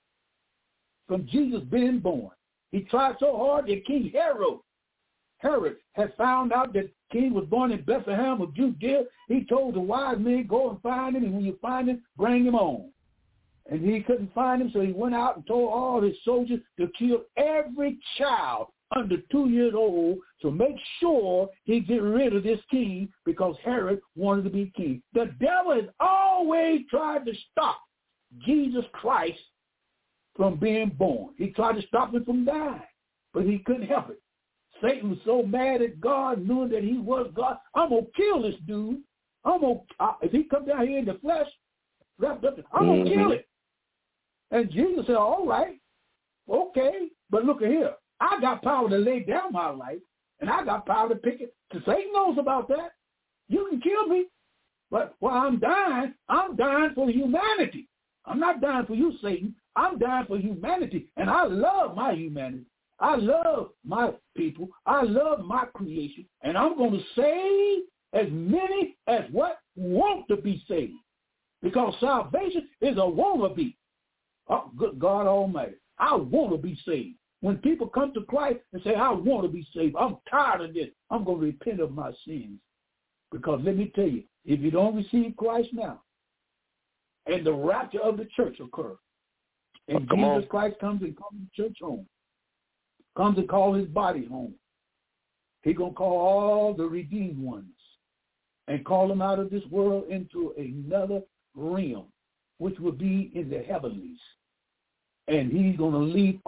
from Jesus being born. He tried so hard that King Herod had found out that king was born in Bethlehem of Judea. He told the wise men, go and find him, and when you find him, bring him on. And he couldn't find him, so he went out and told all his soldiers to kill every child under 2 years old to make sure he get rid of this king, because Herod wanted to be king. The devil has always tried to stop Jesus Christ from being born. He tried to stop him from dying, but he couldn't help it. Satan was so mad at God, knowing that he was God. I'm going to kill this dude. If he comes down here in the flesh, wrapped up, I'm going to kill it. And Jesus said, all right, okay, but look at here. I got power to lay down my life, and I got power to pick it. So Satan knows about that. You can kill me, but while I'm dying for humanity. I'm not dying for you, Satan. I'm dying for humanity, and I love my humanity. I love my people. I love my creation, and I'm going to save as many as what want to be saved, because salvation is a wannabe. Oh, good God Almighty. I want to be saved. When people come to Christ and say, I want to be saved, I'm tired of this, I'm going to repent of my sins. Because let me tell you, if you don't receive Christ now, and the rapture of the church occurs, and Jesus Christ comes and calls the church home, comes and calls his body home, he's going to call all the redeemed ones and call them out of this world into another realm, which will be in the heavenlies. And he's going to leave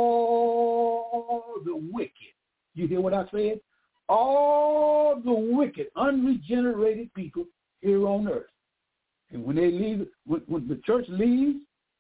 all the wicked. You hear what I said? All the wicked, unregenerated people here on earth. And when they leave, when the church leaves,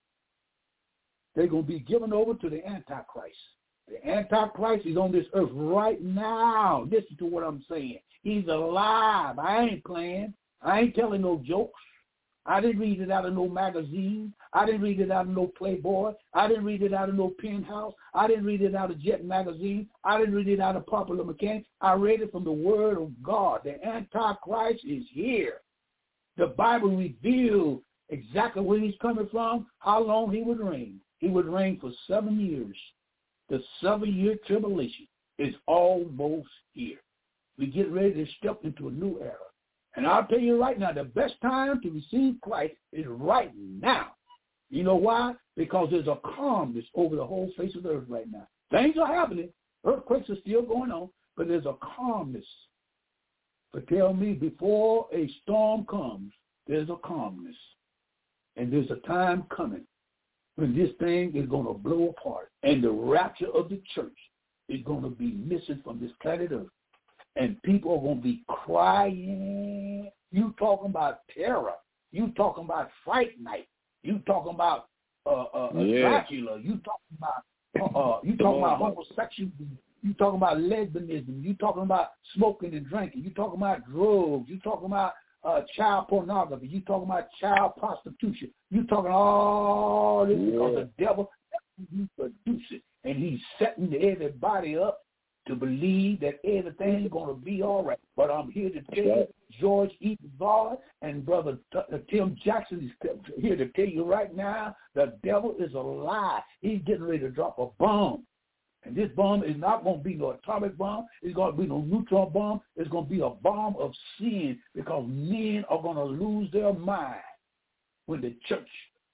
they're going to be given over to the Antichrist. The Antichrist is on this earth right now. Listen to what I'm saying. He's alive. I ain't playing. I ain't telling no jokes. I didn't read it out of no magazine. I didn't read it out of no Playboy. I didn't read it out of no Penthouse. I didn't read it out of Jet Magazine. I didn't read it out of Popular Mechanics. I read it from the Word of God. The Antichrist is here. The Bible reveals exactly where he's coming from, how long he would reign. He would reign for 7 years. The 7-year tribulation is almost here. We get ready to step into a new era. And I'll tell you right now, the best time to receive Christ is right now. You know why? Because there's a calmness over the whole face of the earth right now. Things are happening. Earthquakes are still going on, but there's a calmness. But tell me, before a storm comes, there's a calmness. And there's a time coming when this thing is going to blow apart. And the rapture of the church is going to be missing from this planet Earth. And people are going to be crying. You talking about terror. You talking about Fright Night. You talking about Dracula. You talking about homosexuality. You talking about lesbianism. You talking about smoking and drinking. You talking about drugs. You talking about child pornography. You talking about child prostitution. You talking all this because the devil produces it. And he's setting everybody up to believe that everything's going to be all right. But I'm here to tell you, George E. Vard and Brother Tim Jackson is here to tell you right now, the devil is a lie. He's getting ready to drop a bomb. And this bomb is not going to be no atomic bomb. It's going to be no neutron bomb. It's going to be a bomb of sin, because men are going to lose their mind when the church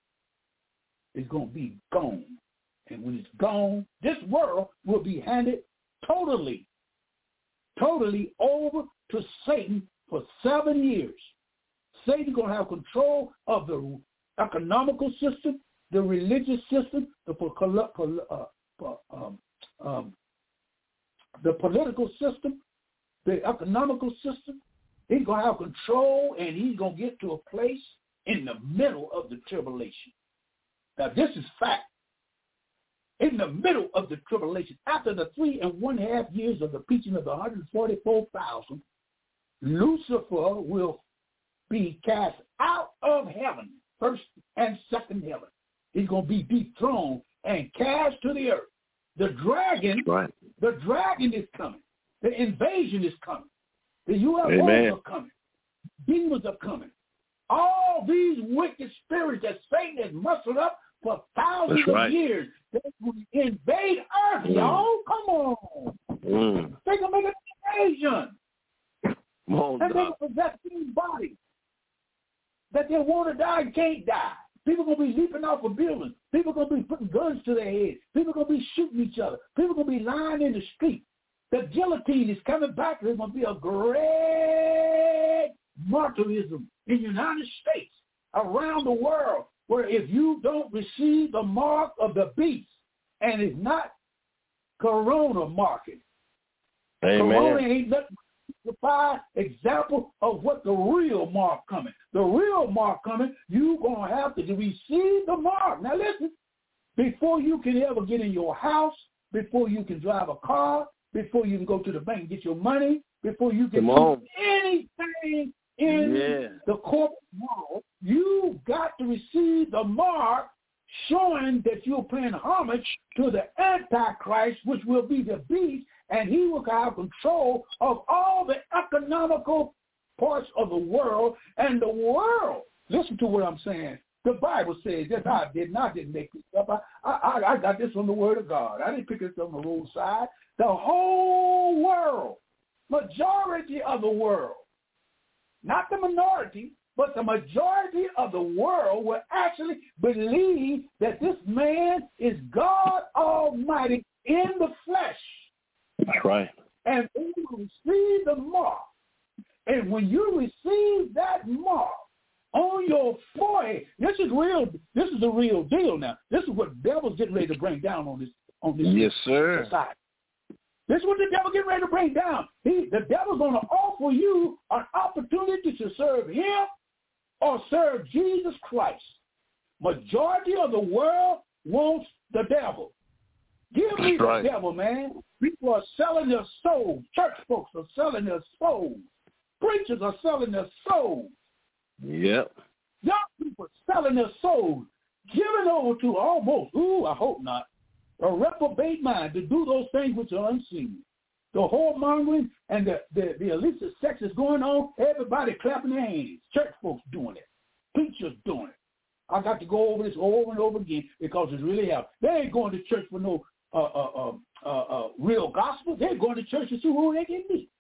is going to be gone. And when it's gone, this world will be handed totally totally over to Satan for 7 years. Satan's going to have control of the economical system, the religious system, the political system, the economical system. He's going to have control, and he's going to get to a place in the middle of the tribulation. Now, this is fact. In the middle of the tribulation, after the 3.5 years of the preaching of the 144,000, Lucifer will be cast out of heaven, first and second heaven. He's going to be dethroned and cast to the earth. The dragon is coming. The invasion is coming. The UFOs are coming. Demons are coming. All these wicked spirits that Satan has muscled up for thousands of years, they will invade earth, y'all. Come on. They're going to make an invasion. And they're going to possess these bodies that they want to die and can't die. People are going to be leaping off of buildings. People are going to be putting guns to their heads. People are going to be shooting each other. People are going to be lying in the street. The guillotine is coming back. There's going to be a great martyrism in the United States, around the world, where if you don't receive the mark of the beast, and it's not corona market, corona ain't nothing but an example of what the real mark coming. The real mark coming, you're going to have to receive the mark. Now listen, before you can ever get in your house, before you can drive a car, before you can go to the bank and get your money, before you can do anything in the corporate world, you got to receive the mark showing that you're paying homage to the Antichrist, which will be the beast, and he will have control of all the economical parts of the world. And the world, listen to what I'm saying. The Bible says that I didn't make this up. I got this from the Word of God. I didn't pick this up on the roadside. The whole world, majority of the world, not the minority, but the majority of the world will actually believe that this man is God Almighty in the flesh. That's right. And they will receive the mark. And when you receive that mark on your forehead, this is real. This is the real deal now. This is what the devil's getting ready to bring down on this yes, sir. society. This is what the devil getting ready to bring down. The devil's going to offer you an opportunity to serve him or serve Jesus Christ. Majority of the world wants the devil. Give me the devil, man. People are selling their souls. Church folks are selling their souls. Preachers are selling their souls. Yep. Young people are selling their souls, giving over to almost, I hope not, a reprobate mind to do those things which are unseen. The whoremongering and the illicit sex is going on. Everybody clapping their hands. Church folks doing it. Preachers doing it. I got to go over this over and over again because it's really happening. They ain't going to church for no real gospel. They're going to church to see who they can meet.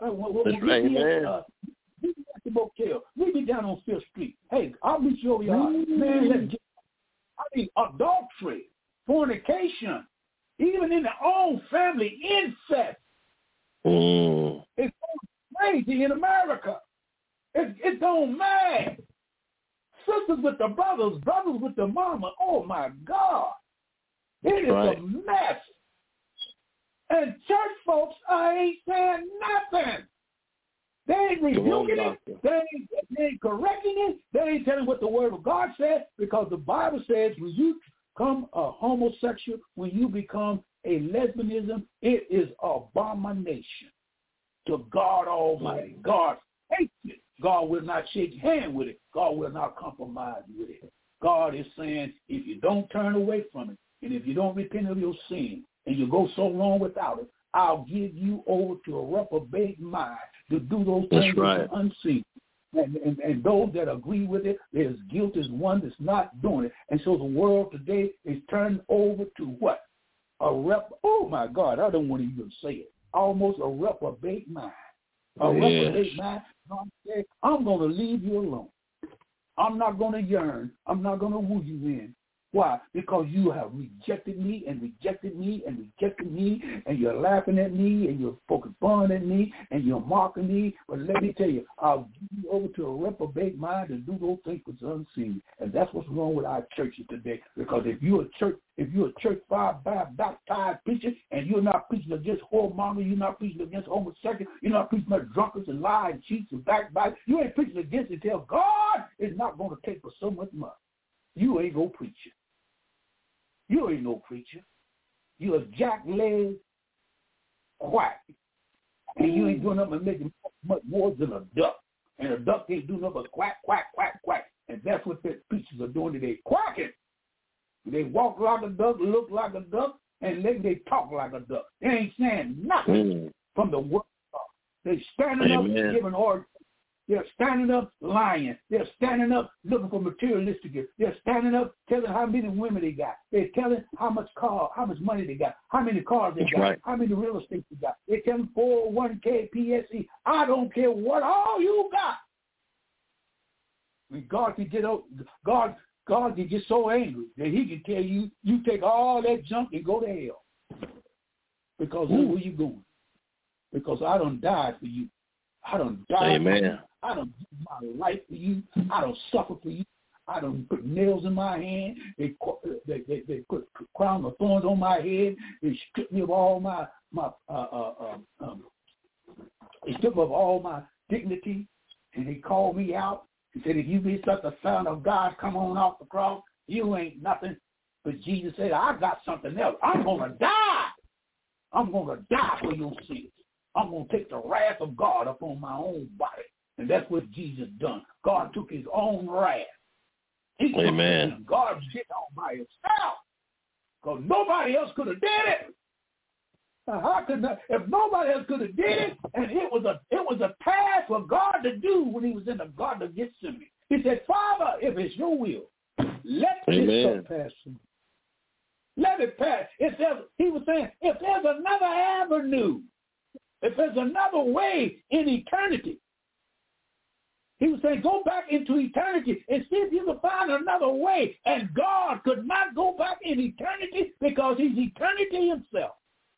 Meet me at the motel. Meet me down on 5th Street. Hey, I'll meet you over here. Man, adultery, fornication, even in their own family, incest. It's going crazy in America. It's going mad. Sisters with the brothers with the mama. Oh, my God. It is a mess. And church folks ain't saying nothing. They ain't rebuking it. They ain't correcting it. They ain't telling what the Word of God says, because the Bible says when you become a homosexual, when you become a lesbianism, it is abomination to God Almighty. God hates it. God will not shake hand with it. God will not compromise with it. God is saying, if you don't turn away from it, and if you don't repent of your sin, and you go so long without it, I'll give you over to a reprobate mind to do those things that are unseen. And those that agree with it, there's guilt is one that's not doing it. And so the world today is turned over to what? Oh, my God, I don't want to even say it. Almost a reprobate mind. Reprobate mind. I'm going to leave you alone. I'm not going to yearn. I'm not going to woo you in. Why? Because you have rejected me and rejected me and rejected me, and you're laughing at me and you're poking fun at me and you're mocking me. But let me tell you, I'll give you over to a reprobate mind and do those things which are unseen. And that's what's wrong with our churches today. Because if you're a church fire baptized preacher and you're not preaching against whoremonger, you're not preaching against homosexuals, you're not preaching against drunkards and lies and cheats and backbite, you ain't preaching against it until God is not going to take for so much money. You ain't no preacher. You ain't no preacher. You a jack-legged quack. And you ain't doing nothing but making much more than a duck. And a duck ain't do nothing but quack, quack, quack, quack. And that's what the preachers are doing today, quacking. They walk like a duck, look like a duck, and they talk like a duck. They ain't saying nothing from the word of God. They standing up giving orders. They're standing up lying. They're standing up looking for materialistic gifts. They're standing up telling how many women they got. They're telling how much money they got, how many cars they got, how many real estate they got. They're telling 401k, PSE. I don't care what all you got. When God can get out, God can get so angry that he can tell you, you take all that junk and go to hell. Because where you going? Because I done died for you. I done died for you. I done give my life for you. I done suffer for you. I done put nails in my hand. They put crown of thorns on my head. They stripped me of all my they stripped me of all my dignity, and they called me out. He said, if you be such a son of God, come on off the cross. You ain't nothing. But Jesus said, I got something else. I'm going to die. I'm going to die for your sins. I'm going to take the wrath of God upon my own body. And that's what Jesus done. God took his own wrath. Amen. God did it all by himself. Because nobody else could have did it. How could not, if nobody else could have did it, and it was a task for God to do when he was in the Garden of Gethsemane. He said, Father, if it's your will, let this cup pass through. Let it pass. He was saying, if there's another avenue, if there's another way in eternity, he was saying, go back into eternity and see if you can find another way. And God could not go back in eternity because he's eternity himself.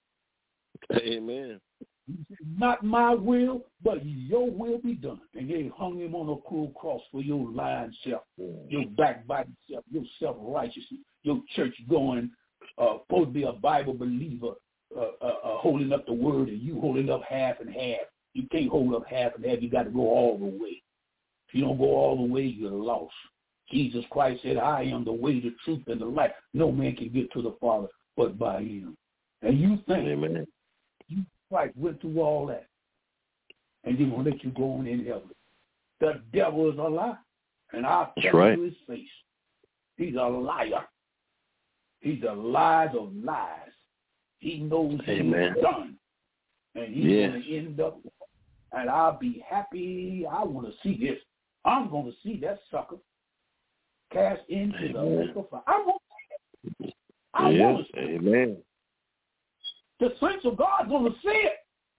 Amen. Not my will, but your will be done. And they hung him on a cruel cross for your lying self, your backbiting self, your self-righteousness, your church-going, supposed to be a Bible believer, holding up the word, and you holding up half and half. You can't hold up half and half. You got to go all the way. If you don't go all the way, you're lost. Jesus Christ said, I am the way, the truth, and the life. No man can get to the Father but by him. And you think Amen. you Christ went through all that, and he's going to let you go on in heaven. The devil is a lie, and I'll tell you to his face. He's a liar. He's a lies of lies. He knows he's done, and he's going to end up, and I'll be happy. I want to see this. I'm going to see that sucker cast into the lake of fire. I want to see it. I want to see it. Amen. The saints of God are going to see it.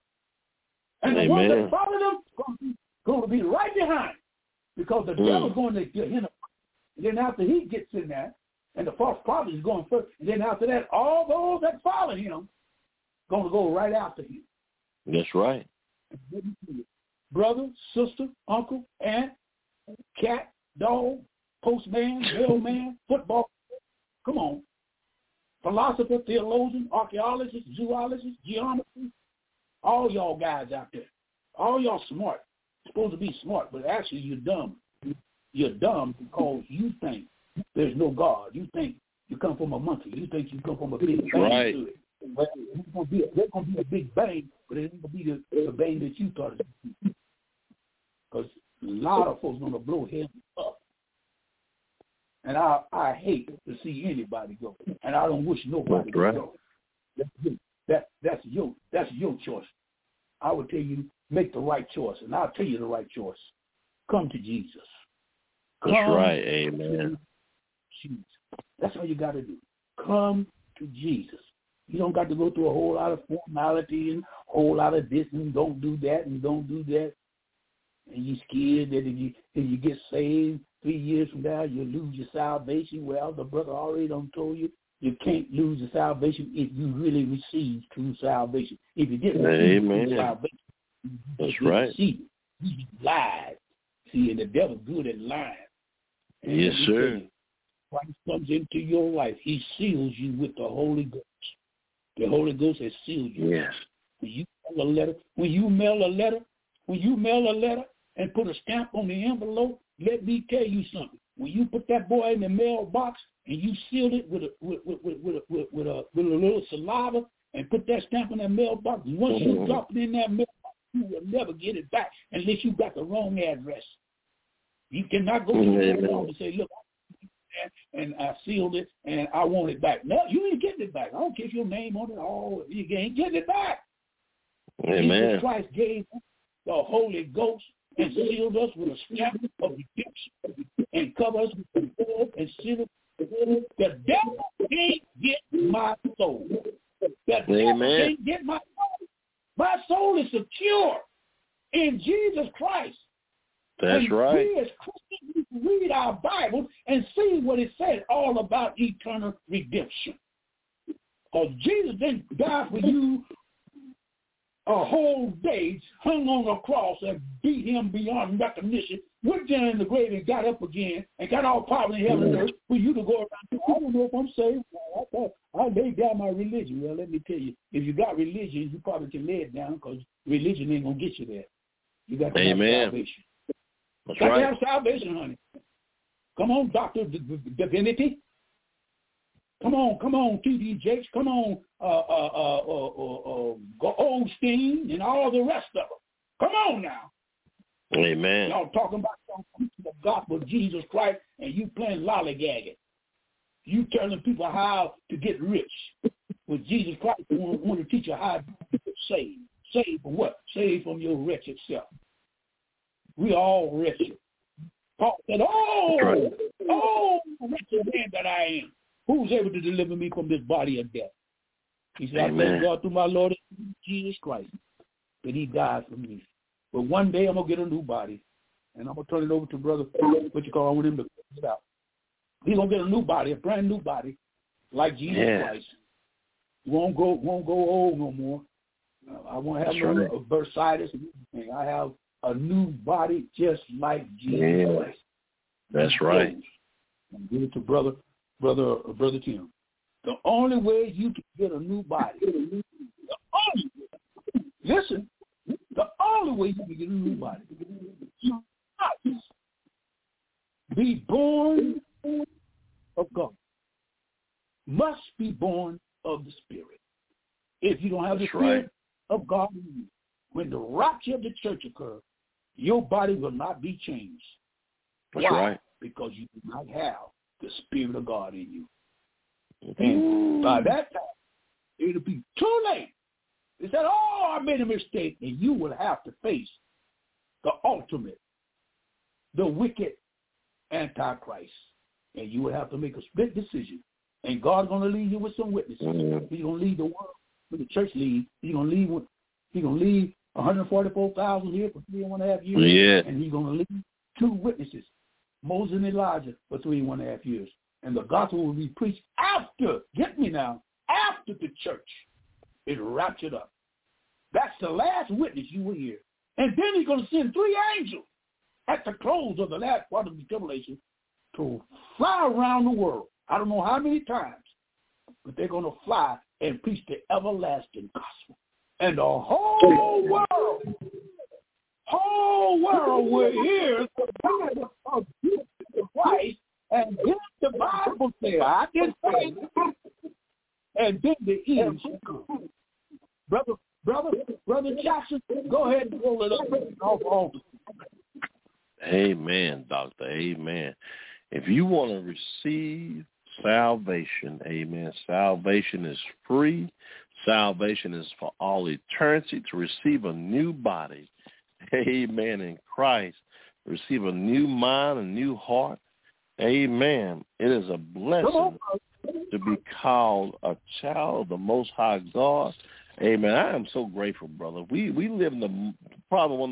And the ones that follow them going to be right behind, because the devil's going to get him. And then after he gets in there, and the false prophet is going first, and then after that, all those that follow him going to go right after him. That's right. Brother, sister, uncle, aunt, cat, dog, postman, mailman, football. Come on. Philosopher, theologian, archaeologist, zoologist, geometry, all y'all guys out there. All y'all smart. Supposed to be smart, but actually you're dumb. You're dumb because you think there's no God. You think you come from a monkey. You think you come from a big bang. Right. To it. But there's going to be a big bang, but it ain't going to be the bang that you thought it would be. Because a lot of folks going to blow him up. And I hate to see anybody go, and I don't wish nobody to go. That's your choice. I would tell you, make the right choice, and I'll tell you the right choice. Come to Jesus. That's right. Amen. Jesus. That's all you got to do. Come to Jesus. You don't got to go through a whole lot of formality and a whole lot of this and don't do that and don't do that. and you scared that if you get saved 3 years from now, you'll lose your salvation. Well, the brother already done told you can't lose your salvation if you really receive true salvation. If you didn't receive true salvation, that's right. You lied. See, and the devil's good at lying. And yes, sir. Christ comes into your life. He seals you with the Holy Ghost. The Holy Ghost has sealed you. Yes. When you mail a letter and put a stamp on the envelope, let me tell you something. When you put that boy in the mailbox and you sealed it with a little saliva and put that stamp on that mailbox, once you drop it in that mailbox, you will never get it back unless you got the wrong address. You cannot go to the mailbox and say, look, and I sealed it and I want it back. No, you ain't getting it back. I don't care if your name on it all. You ain't getting it back. Amen. Jesus Christ gave us the Holy Ghost and sealed us with a stamp of redemption and covered us with the blood and sealed us. The devil can't get my soul. The devil can't get my soul. My soul is secure in Jesus Christ. That's right. We as Christians read our Bible and see what it says all about eternal redemption. Because Jesus didn't die for you a whole day, hung on a cross and beat him beyond recognition, went down in the grave and got up again and got all power in heaven and earth for you to go around. I don't know if I'm saved. I laid down my religion. Well, let me tell you, if you got religion, you probably can lay it down because religion ain't going to get you there. You got to have salvation. That's got right. to have salvation, honey. Come on, Dr. Divinity. Come on, T.D. Jakes. Come on, Goldstein and all the rest of them. Come on now. Amen. Y'all talking about the gospel of Jesus Christ and you playing lollygagging. You telling people how to get rich. With Jesus Christ, want to teach you how to get saved. Saved from what? Saved from your wretched self. We all wretched. Paul said, wretched man that I am. Who's able to deliver me from this body of death? He said, I thank God through my Lord Jesus Christ that he died for me. But one day I'm going to get a new body. And I'm going to turn it over to Brother, I want him to put it out. He's going to get a new body, a brand new body, like Jesus Christ. Won't go old no more. I won't have no bursitis. I have a new body just like Jesus Christ. That's right. And give it to Brother Tim. The only way you can get a new body, the only way you can get a new body, you must be born of God. Must be born of the Spirit. If you don't have the Spirit of God in you, when the rapture of the church occurs, your body will not be changed. That's right. Because you do not have the Spirit of God in you. And by that time, it'll be too late. They said, I made a mistake. And you will have to face the ultimate, the wicked Antichrist. And you will have to make a split decision. And God's going to leave you with some witnesses. He's going to leave the world. When the church leaves, he's going to leave 144,000 here for 3.5 years. Yeah. And he's going to leave 2 witnesses, Moses and Elijah, for 3.5 years. And the gospel will be preached after the church is raptured up. That's the last witness you will hear. And then he's going to send 3 angels at the close of the last part of the tribulation to fly around the world. I don't know how many times, but they're going to fly and preach the everlasting gospel. And the whole world will hear the Bible of Jesus Christ. And then the Bible says, I didn't say it. And then the end shall come. Brother Jackson, go ahead and roll it up. Amen, Doctor. Amen. If you want to receive salvation, amen, salvation is free. Salvation is for all eternity. To receive a new body, amen, in Christ, receive a new mind, a new heart, amen. It is a blessing to be called a child of the Most High God. Amen. I am so grateful, brother. We live in probably one of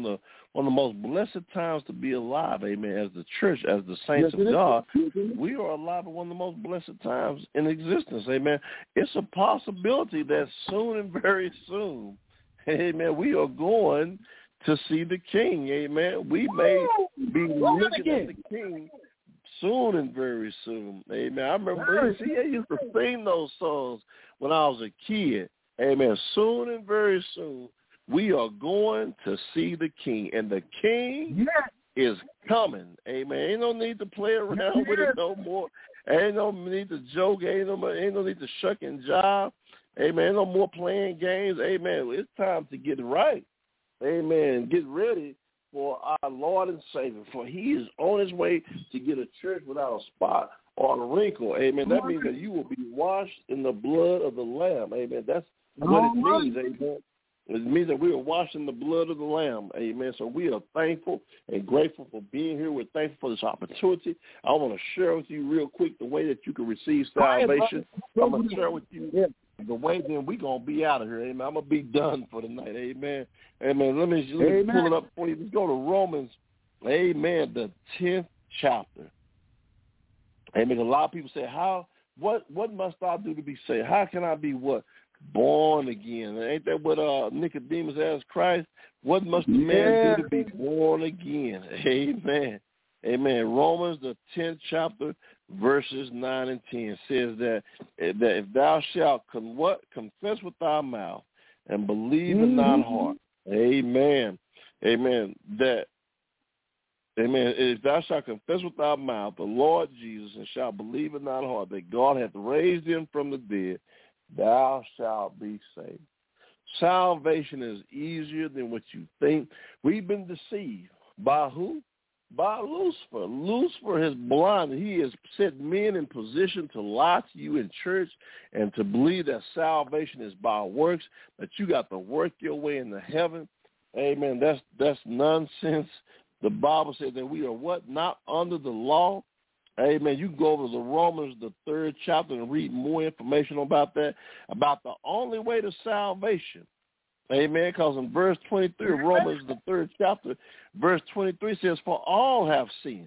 one of the most blessed times to be alive, amen, as the church, as the saints of God. We are alive at one of the most blessed times in existence, amen. It's a possibility that soon and very soon, amen, we are going to see the King, amen. We may be looking at the King soon and very soon, amen. I remember, I used to sing those songs when I was a kid, amen. Soon and very soon, we are going to see the King, and the King is coming. Amen. Ain't no need to play around with it no more. Ain't no need to joke. Ain't no need to shuck and jive. Amen. Ain't no more playing games. Amen. It's time to get right. Amen. Get ready for our Lord and Savior, for he is on his way to get a church without a spot or a wrinkle. Amen. That means that you will be washed in the blood of the Lamb. Amen. That's what it means. Amen. It means that we are washing the blood of the Lamb. Amen. So we are thankful and grateful for being here. We're thankful for this opportunity. I want to share with you real quick the way that you can receive salvation. I'm going to share with you the way then we're going to be out of here. Amen. I'm going to be done for the night. Amen. Amen. Let me pull it up for you. Let's go to Romans, amen, the 10th chapter. Amen. A lot of people say, what must I do to be saved? How can I be what? Born again. Ain't that what Nicodemus asked Christ? What must a man do to be born again? Amen. Amen. Romans, the 10th chapter, verses 9 and 10 says that if thou shalt confess with thy mouth and believe in thine heart, amen, amen, amen, if thou shalt confess with thy mouth the Lord Jesus and shalt believe in thine heart that God hath raised him from the dead, thou shalt be saved. Salvation is easier than what you think. We've been deceived. By who? By Lucifer. Lucifer has blinded. He has set men in position to lie to you in church and to believe that salvation is by works, that you got to work your way into heaven. Amen. That's nonsense. The Bible says that we are what? Not under the law. Amen. You can go over to Romans, the 3rd chapter, and read more information about that, about the only way to salvation. Amen. Because in verse 23 of Romans, the 3rd chapter, verse 23 says, for all have sinned.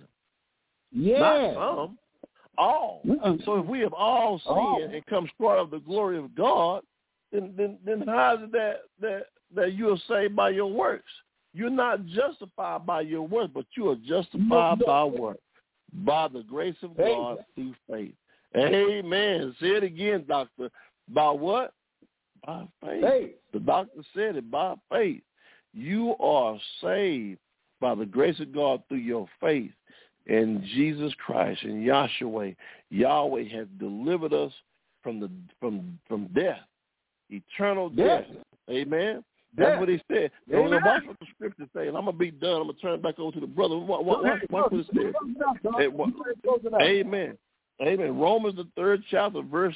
Not some. All. So if we have all sinned and come short of the glory of God, then how is it that you are saved by your works? You're not justified by your works, but you are justified by what? By the grace of God through faith. Amen. Say it again, doctor. By what? By faith. The doctor said it, by faith. You are saved by the grace of God through your faith in Jesus Christ and Yahshua. Yahweh has delivered us from death, eternal death. Amen. That's what he said. So watch what the scripture says. I'm going to be done. I'm going to turn it back over to the brother. Watch what it says. Amen. Amen. Romans, the 3rd chapter, verse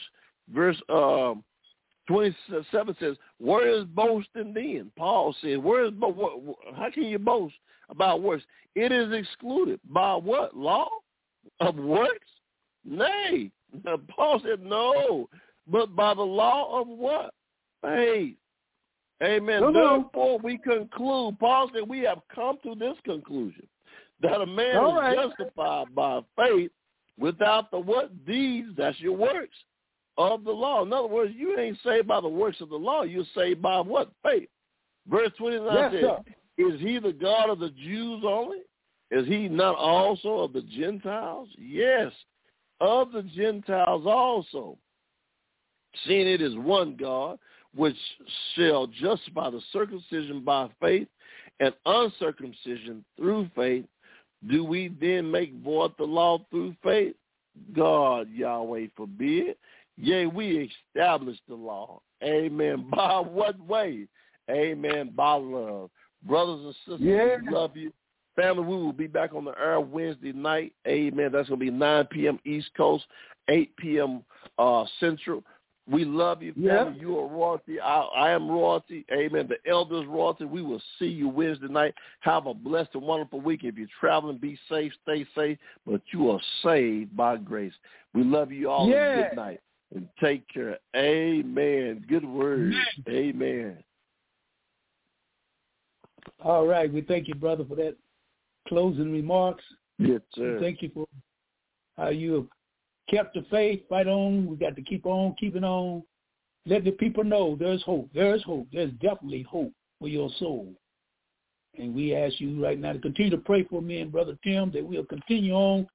27 says, where is boasting then? Paul said, how can you boast about works? It is excluded. By what? Law? Of works? Nay. Paul said, no. But by the law of what? Faith. Amen. Therefore, we conclude, Paul said, we have come to this conclusion, that a man is justified by faith without the what? Deeds, that's your works, of the law. In other words, you ain't saved by the works of the law. You're saved by what? Faith. Verse 29 says, is he the God of the Jews only? Is he not also of the Gentiles? Yes, of the Gentiles also. Seeing it is one God, which shall justify the circumcision by faith and uncircumcision through faith, do we then make void the law through faith? God, Yahweh, forbid. Yea, we establish the law. Amen. By what way? Amen. By love. Brothers and sisters, we love you. Family, we will be back on the air Wednesday night. Amen. That's going to be 9 p.m. East Coast, 8 p.m. Central. We love you, family. You are royalty. I am royalty. Amen. The elders royalty. We will see you Wednesday night. Have a blessed and wonderful week. If you're traveling, be safe, stay safe. But you are saved by grace. We love you all. Good night. And take care. Amen. Good word. Amen. All right. We thank you, brother, for that closing remarks. Yes, sir. We thank you for how you have kept the faith. Fight on. We got to keep on keeping on. Let the people know there's hope. There's hope. There's definitely hope for your soul. And we ask you right now to continue to pray for me and Brother Tim that we'll continue on